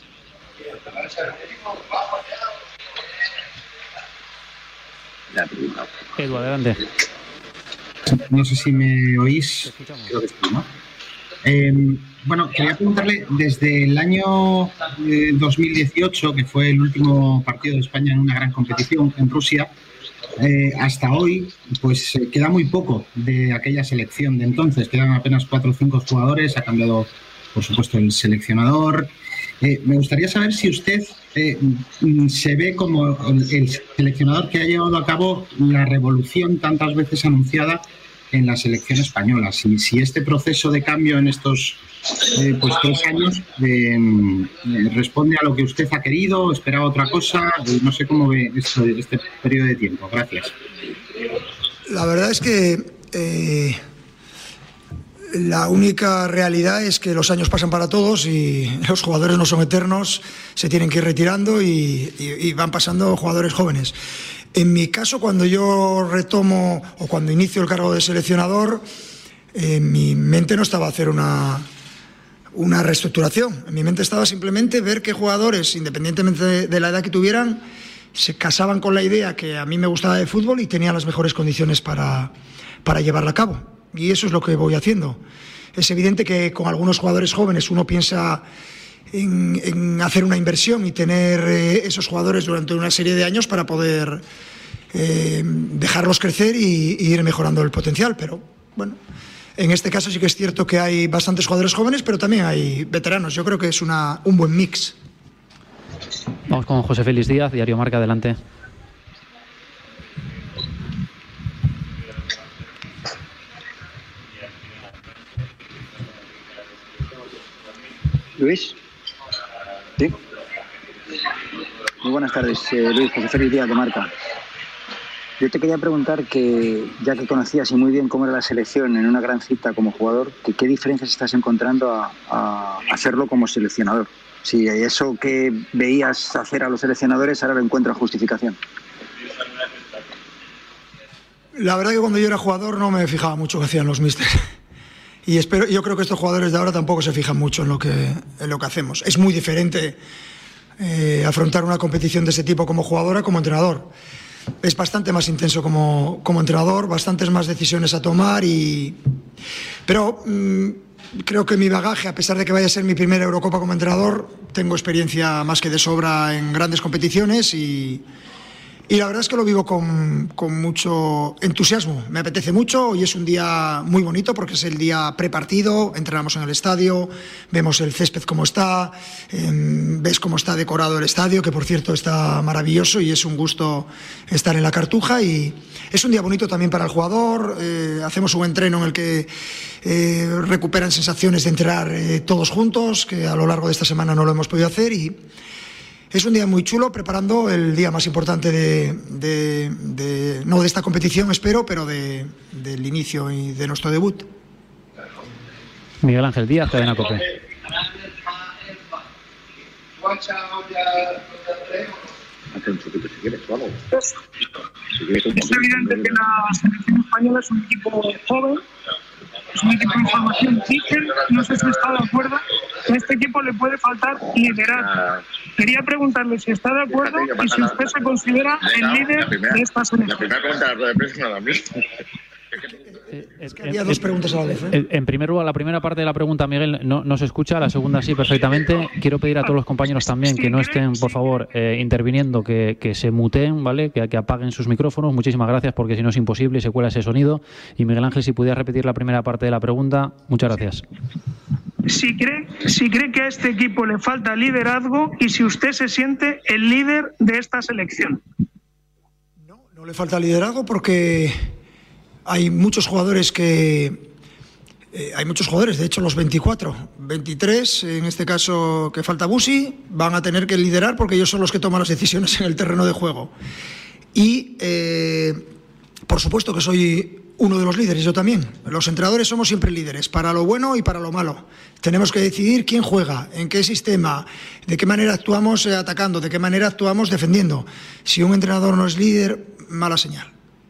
[SPEAKER 4] Edu, adelante.
[SPEAKER 6] No sé si me oís. Creo que sí, ¿no? Eh, bueno, quería preguntarle, desde el año eh, dos mil dieciocho, que fue el último partido de España en una gran competición en Rusia, eh, hasta hoy, pues eh, queda muy poco de aquella selección de entonces. Quedan apenas cuatro o cinco jugadores, ha cambiado, por supuesto, el seleccionador. Eh, me gustaría saber si usted eh, se ve como el, el seleccionador que ha llevado a cabo la revolución tantas veces anunciada en la selección española. Si, si este proceso de cambio en estos eh, pues tres años eh, eh, responde a lo que usted ha querido, esperaba otra cosa, eh, no sé cómo ve este, este periodo de tiempo. Gracias.
[SPEAKER 32] La verdad es que eh, la única realidad es que los años pasan para todos y los jugadores no son eternos, se tienen que ir retirando y, y, y van pasando jugadores jóvenes. En mi caso, cuando yo retomo o cuando inicio el cargo de seleccionador, eh, mi mente no estaba hacer una, una reestructuración. En mi mente estaba simplemente ver qué jugadores, independientemente de, de la edad que tuvieran, se casaban con la idea que a mí me gustaba de fútbol y tenían las mejores condiciones para, para llevarla a cabo. Y eso es lo que voy haciendo. Es evidente que con algunos jugadores jóvenes uno piensa En, en hacer una inversión y tener eh, esos jugadores durante una serie de años para poder eh, dejarlos crecer y, y ir mejorando el potencial. Pero bueno, en este caso sí que es cierto que hay bastantes jugadores jóvenes, pero también hay veteranos. Yo creo que es una, un buen mix.
[SPEAKER 4] Vamos con José Félix Díaz, Diario Marca, adelante.
[SPEAKER 8] Luis. Sí. Muy buenas tardes, eh, Luis, José Félix Díaz de Marca. Yo te quería preguntar que, ya que conocías y muy bien cómo era la selección en una gran cita como jugador, que qué diferencias estás encontrando a, a hacerlo como seleccionador. Si eso que veías hacer a los seleccionadores ahora lo encuentras justificación.
[SPEAKER 32] La verdad que cuando yo era jugador no me fijaba mucho que hacían los místeres. Y espero, yo creo que estos jugadores de ahora tampoco se fijan mucho en lo que, en lo que hacemos. Es muy diferente eh, afrontar una competición de ese tipo como jugador a como entrenador. Es bastante más intenso como, como entrenador, bastantes más decisiones a tomar y... Pero mmm, creo que mi bagaje, a pesar de que vaya a ser mi primera Eurocopa como entrenador, tengo experiencia más que de sobra en grandes competiciones y... Y la verdad es que lo vivo con, con mucho entusiasmo. Me apetece mucho. Hoy es un día muy bonito porque es el día prepartido. Entrenamos en el estadio, vemos el césped cómo está, eh, ves cómo está decorado el estadio, que por cierto está maravilloso y es un gusto estar en la Cartuja. Y es un día bonito también para el jugador. Eh, hacemos un entreno en el que eh, recuperan sensaciones de entrenar eh, todos juntos, que a lo largo de esta semana no lo hemos podido hacer. Y es un día muy chulo, preparando el día más importante de, de, de no de esta competición, espero, pero de, del inicio y de nuestro debut.
[SPEAKER 4] Miguel Ángel Díaz, Cadena COPE.
[SPEAKER 9] Es evidente que la selección española es un equipo joven, es un equipo de formación chica. No sé si está de acuerdo, a este equipo le puede faltar liderazgo. Quería preguntarle si está de acuerdo y si usted se considera el líder de esta selección. La primera pregunta de la rueda de prensa no la misma.
[SPEAKER 32] Es que había dos preguntas a la vez, ¿eh?
[SPEAKER 4] En, en primer lugar, la primera parte de la pregunta, Miguel, no, no se escucha, la segunda sí, perfectamente. Quiero pedir a todos los compañeros también que no estén, por favor, eh, interviniendo, que, que se muteen, ¿vale? Que, que apaguen sus micrófonos. Muchísimas gracias, porque si no es imposible y se cuela ese sonido. Y Miguel Ángel, si pudiera repetir la primera parte de la pregunta, muchas gracias.
[SPEAKER 9] Si cree, si cree que a este equipo le falta liderazgo y si usted se siente el líder de esta selección.
[SPEAKER 32] No, no le falta liderazgo porque hay muchos jugadores que... Eh, hay muchos jugadores, de hecho los veinticuatro, veintitrés, en este caso que falta Busi, van a tener que liderar porque ellos son los que toman las decisiones en el terreno de juego. Y, eh, por supuesto que soy uno de los líderes, yo también. Los entrenadores somos siempre líderes, para lo bueno y para lo malo. Tenemos que decidir quién juega, en qué sistema, de qué manera actuamos atacando, de qué manera actuamos defendiendo. Si un entrenador no es líder, mala señal.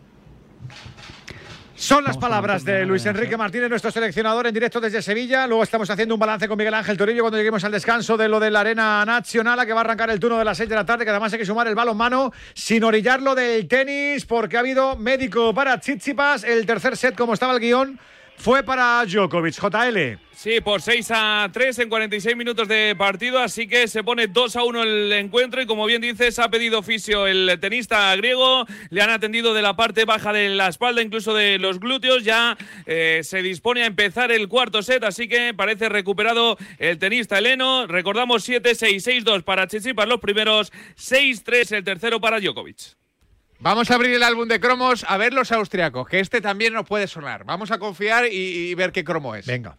[SPEAKER 3] Son las palabras de Luis Enrique Martínez, nuestro seleccionador en directo desde Sevilla. Luego estamos haciendo un balance con Miguel Ángel Torillo cuando lleguemos al descanso de lo de la Arena Nacional, a que va a arrancar el turno de las seis de la tarde, que además hay que sumar el balonmano sin orillarlo del tenis, porque ha habido médico para Tsitsipas. El tercer set, como estaba el guión, fue para Djokovic. J L.
[SPEAKER 2] Sí, por seis a tres en cuarenta y seis minutos de partido, así que se pone dos a uno el encuentro y como bien dices, ha pedido fisio el tenista griego, le han atendido de la parte baja de la espalda, incluso de los glúteos, ya eh, se dispone a empezar el cuarto set, así que parece recuperado el tenista heleno. Recordamos siete seis, seis dos para Tsitsipas los primeros, seis tres el tercero para Djokovic.
[SPEAKER 7] Vamos a abrir el álbum de cromos a ver los austriacos, que este también nos puede sonar. Vamos a confiar y, y ver qué cromo es.
[SPEAKER 3] Venga.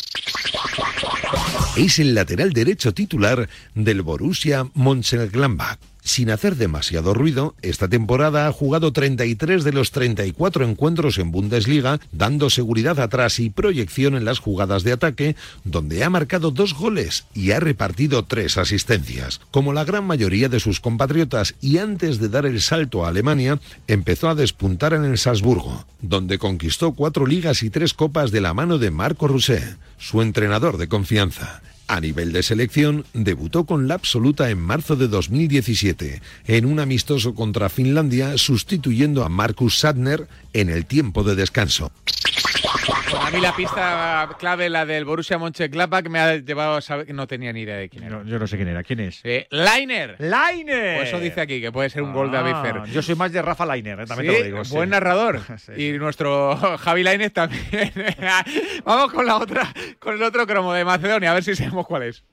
[SPEAKER 17] Es el lateral derecho titular del Borussia Mönchengladbach. Sin hacer demasiado ruido, esta temporada ha jugado treinta y tres de los treinta y cuatro encuentros en Bundesliga, dando seguridad atrás y proyección en las jugadas de ataque, donde ha marcado dos goles y ha repartido tres asistencias. Como la gran mayoría de sus compatriotas, y antes de dar el salto a Alemania, empezó a despuntar en el Salzburgo, donde conquistó cuatro ligas y tres copas de la mano de Marco Rosé, su entrenador de confianza. A nivel de selección, debutó con la absoluta en marzo de dos mil diecisiete, en un amistoso contra Finlandia, sustituyendo a Marcus Sadner en el tiempo de descanso.
[SPEAKER 7] Bueno, a mí la pista clave, la del Borussia Mönchengladbach, me ha llevado a saber que no tenía ni idea de quién era.
[SPEAKER 3] No, yo no sé quién era. ¿Quién es?
[SPEAKER 7] Eh, Lainer.
[SPEAKER 3] ¡Lainer!
[SPEAKER 7] Pues eso dice aquí, que puede ser un ah, gol de David Fer.
[SPEAKER 3] Yo soy más de Rafa Lainer, eh, también
[SPEAKER 7] ¿Sí?
[SPEAKER 3] te lo digo. Sí.
[SPEAKER 7] Buen narrador. Sí. Y nuestro Javi Lainer también. Vamos con la otra, con el otro cromo de Macedonia, a ver si sabemos cuál es.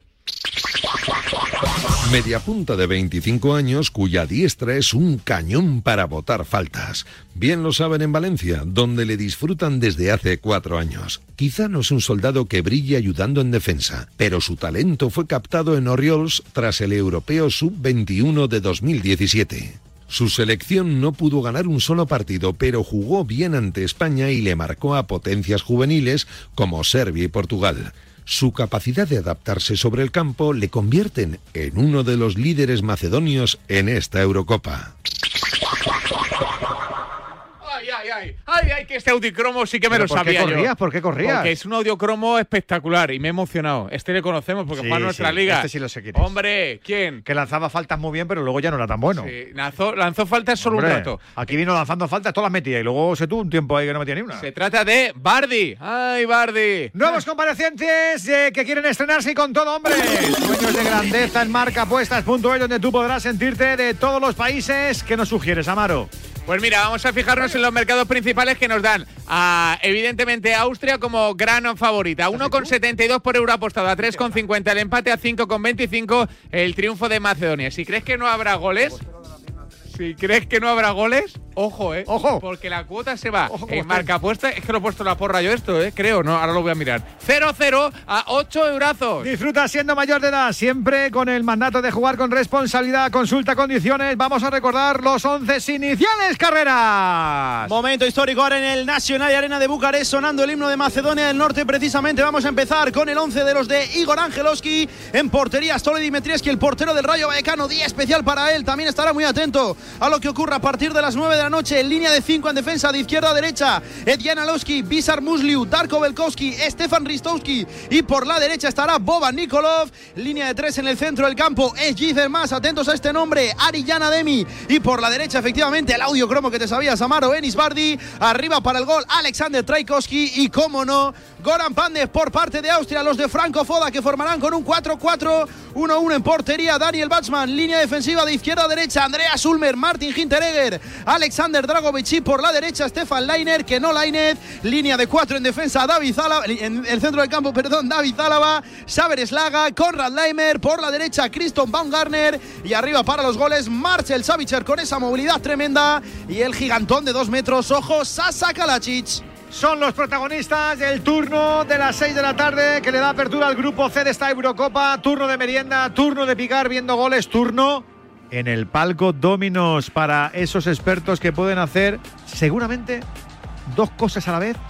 [SPEAKER 17] Mediapunta de veinticinco años, cuya diestra es un cañón para botar faltas. Bien lo saben en Valencia, donde le disfrutan desde hace cuatro años. Quizá no es un soldado que brille ayudando en defensa, pero su talento fue captado en Oriols tras el Europeo sub veintiuno de dos mil diecisiete. Su selección no pudo ganar un solo partido, pero jugó bien ante España y le marcó a potencias juveniles como Serbia y Portugal. Su capacidad de adaptarse sobre el campo le convierten en uno de los líderes macedonios en esta Eurocopa.
[SPEAKER 7] Ay, ay, ay, ay, ay, que este audiocromo sí que me lo sabía yo.
[SPEAKER 3] ¿Por qué corrías? ¿Por qué corrías?
[SPEAKER 7] Porque es un audiocromo espectacular y me he emocionado. Este le conocemos porque
[SPEAKER 3] sí,
[SPEAKER 7] juega en nuestra
[SPEAKER 3] sí,
[SPEAKER 7] liga.
[SPEAKER 3] Este sí lo sé quién es.
[SPEAKER 7] Hombre, ¿quién?
[SPEAKER 3] Que lanzaba faltas muy bien, pero luego ya no era tan bueno.
[SPEAKER 7] Sí, lanzó, lanzó faltas solo
[SPEAKER 3] Hombre,
[SPEAKER 7] un rato.
[SPEAKER 3] Aquí vino lanzando faltas, todas las metía y luego se tuvo un tiempo ahí que no metía ni una.
[SPEAKER 7] Se trata de Bardi. ¡Ay, Bardi!
[SPEAKER 3] Nuevos comparecientes eh, que quieren estrenarse y con todo, hombre. Sueños de grandeza en marca apuestas punto es, donde tú podrás sentirte de todos los países. ¿Qué nos sugieres, Amaro?
[SPEAKER 7] Pues mira, vamos a fijarnos en los mercados principales que nos dan a, evidentemente, Austria como gran favorita. uno con setenta y dos por euro apostado, a tres con cincuenta el empate, a cinco con veinticinco el triunfo de Macedonia. Si crees que no habrá goles, si crees que no habrá goles, ojo, eh.
[SPEAKER 3] Ojo.
[SPEAKER 7] Porque la cuota se va en marca apuesta. Es que lo he puesto la porra yo esto, eh. Creo, no, ahora lo voy a mirar. cero cero a ocho eurazos.
[SPEAKER 3] Disfruta siendo mayor de edad, siempre con el mandato de jugar con responsabilidad. Consulta condiciones. Vamos a recordar los once iniciales, carreras.
[SPEAKER 10] Momento histórico ahora en el Nacional y Arena de Bucarest, sonando el himno de Macedonia del Norte. Precisamente vamos a empezar con el once de los de Igor Angelovski. En portería, Stole Dimitrievski, el portero del Rayo Vallecano. Día especial para él. También estará muy atento a lo que ocurra a partir de las nueve de la noche. En línea de cinco en defensa, de izquierda a derecha, Edjan Alowski, Bizar Musliu, Darko Belkowski, Stefan Ristowski, y por la derecha estará Boban Nikolov. Línea de tres en el centro del campo, es Gizer más, atentos a este nombre, Arijan Ademi, y por la derecha efectivamente el audiocromo que te sabías, Amaro, Enis Bardi. Arriba para el gol, Alexander Trajkovski, y como no, Goran Pandev por parte de Austria. Los de Franco Foda, que formarán con un cuatro cuatro uno uno en portería, Daniel Batsman. Línea defensiva de izquierda a derecha, Andreas Ulmer, Martin Hinteregger, Alexander Dragovic, y por la derecha Stefan Lainer, que no Lainez. Línea de cuatro en defensa, David Zalaba, en el centro del campo, perdón, David Zalaba, Saber Slaga, Konrad Laimer, por la derecha Christoph Baumgartner, y arriba para los goles Marcel Savitzer con esa movilidad tremenda, y el gigantón de dos metros, ojo, Sasa Kalajic.
[SPEAKER 3] Son los protagonistas del turno de las seis de la tarde, que le da apertura al grupo C de esta Eurocopa. Turno de merienda, turno de picar viendo goles, turno en el palco Dominos para esos expertos que pueden hacer seguramente dos cosas a la vez?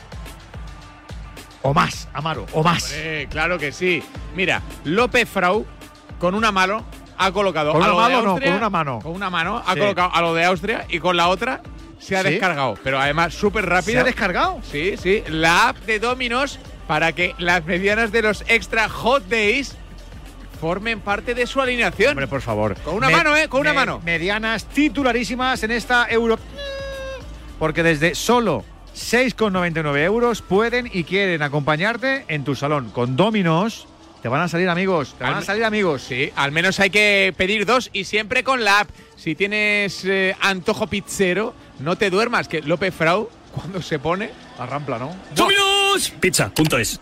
[SPEAKER 3] O más, Amaro, o más.
[SPEAKER 7] Hombre, claro que sí. Mira, López Frau, con una mano, ha colocado
[SPEAKER 3] ¿Con
[SPEAKER 7] a
[SPEAKER 3] una
[SPEAKER 7] lo
[SPEAKER 3] mano
[SPEAKER 7] de Austria,
[SPEAKER 3] no? Con una mano.
[SPEAKER 7] Con una mano ha
[SPEAKER 3] Sí.
[SPEAKER 7] colocado a lo de Austria y con la otra se ha
[SPEAKER 3] ¿Sí?
[SPEAKER 7] descargado. Pero además súper rápido.
[SPEAKER 3] ¿Se ha descargado?
[SPEAKER 7] Sí, sí. La app de Domino's para que las medianas de los Extra Hot Days formen parte de su alineación.
[SPEAKER 3] Hombre, por favor.
[SPEAKER 7] Con una
[SPEAKER 3] Me-
[SPEAKER 7] mano, ¿eh? Con una
[SPEAKER 3] me-
[SPEAKER 7] mano.
[SPEAKER 3] Medianas titularísimas en esta Euro. Porque desde solo seis con noventa y nueve euros pueden y quieren acompañarte en tu salón. Con Domino's te van a salir amigos. Te van
[SPEAKER 7] Al-
[SPEAKER 3] a salir amigos.
[SPEAKER 7] Sí, al menos hay que pedir dos y siempre con la app. Si tienes eh, antojo pizzero, no te duermas, que López Frau, cuando se pone,
[SPEAKER 3] arrampla, ¿no?
[SPEAKER 1] ¡Dominos! Pizza, punto es.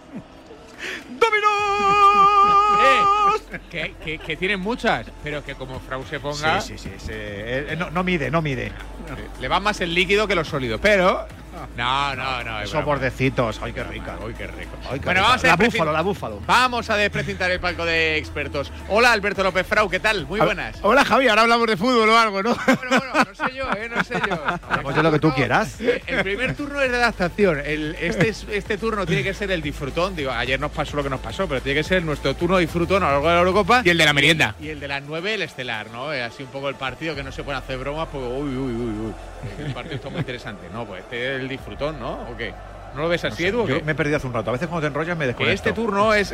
[SPEAKER 7] Eh, que, que, que tienen muchas, pero que como Frau se ponga,
[SPEAKER 3] Sí, sí, sí. sí. Eh, eh, no, no mide, no mide.
[SPEAKER 7] le va más el líquido que los sólidos. Pero no, no, no. es
[SPEAKER 3] Esos
[SPEAKER 7] broma.
[SPEAKER 3] bordecitos. Ay, qué rica.
[SPEAKER 7] Ay, qué rico.
[SPEAKER 3] Ay, qué
[SPEAKER 7] Bueno,
[SPEAKER 3] rica.
[SPEAKER 7] vamos a
[SPEAKER 3] La
[SPEAKER 7] desprecin-
[SPEAKER 3] búfalo, la búfalo.
[SPEAKER 7] Vamos a desprecintar el palco de expertos. Hola, Alberto López Frau, ¿qué tal? Muy buenas.
[SPEAKER 11] Hola Javi, ahora hablamos de fútbol o algo, ¿no?
[SPEAKER 7] No sé yo, ¿eh? No sé yo.
[SPEAKER 3] Pues de lo que tú quieras.
[SPEAKER 7] El primer turno es de adaptación. El, este, es- este turno tiene que ser el disfrutón. Digo, ayer nos pasó lo que nos pasó, pero tiene que ser nuestro turno disfrutón a lo largo de la Eurocopa.
[SPEAKER 11] Y el de la merienda.
[SPEAKER 7] Y el de las nueve, el estelar, ¿no? Eh, Así un poco el partido que no se pueden hacer bromas porque, uy, uy, uy, uy. El partido está muy interesante. No, pues este es el disfrutón, ¿no? ¿O qué? ¿No lo ves así, Edu? o
[SPEAKER 3] Yo
[SPEAKER 7] qué?
[SPEAKER 3] me he perdido hace un rato. A veces cuando te enrollas me
[SPEAKER 7] Que
[SPEAKER 3] desconecto.
[SPEAKER 7] este turno es.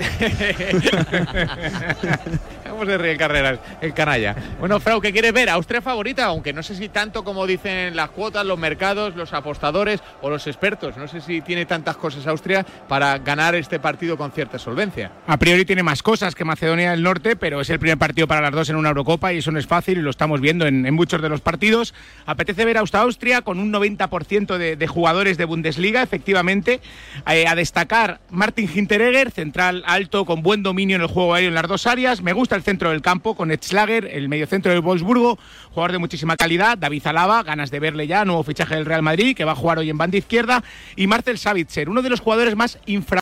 [SPEAKER 7] Vamos a reír carreras, el canalla. Bueno, Frau, ¿qué quieres ver? ¿Austria favorita? Aunque no sé si tanto como dicen las cuotas, los mercados, los apostadores o los expertos. No sé si tiene tantas cosas Austria para ganar este partido con cierta solvencia.
[SPEAKER 11] A priori tiene más cosas que Macedonia del Norte, pero es el primer partido para las dos en una Eurocopa y eso no es fácil y lo estamos viendo en, en muchos de los partidos. Apetece ver a Austria con un noventa por ciento de, de jugadores de Bundesliga, efectivamente. Eh, a destacar Martin Hinteregger, central alto con buen dominio en el juego aéreo en las dos áreas. Me gusta el centro del campo con Etzlager, el mediocentro del Wolfsburgo, jugador de muchísima calidad. David Alaba, ganas de verle ya, nuevo fichaje del Real Madrid, que va a jugar hoy en banda izquierda. Y Marcel Sabitzer, uno de los jugadores más infra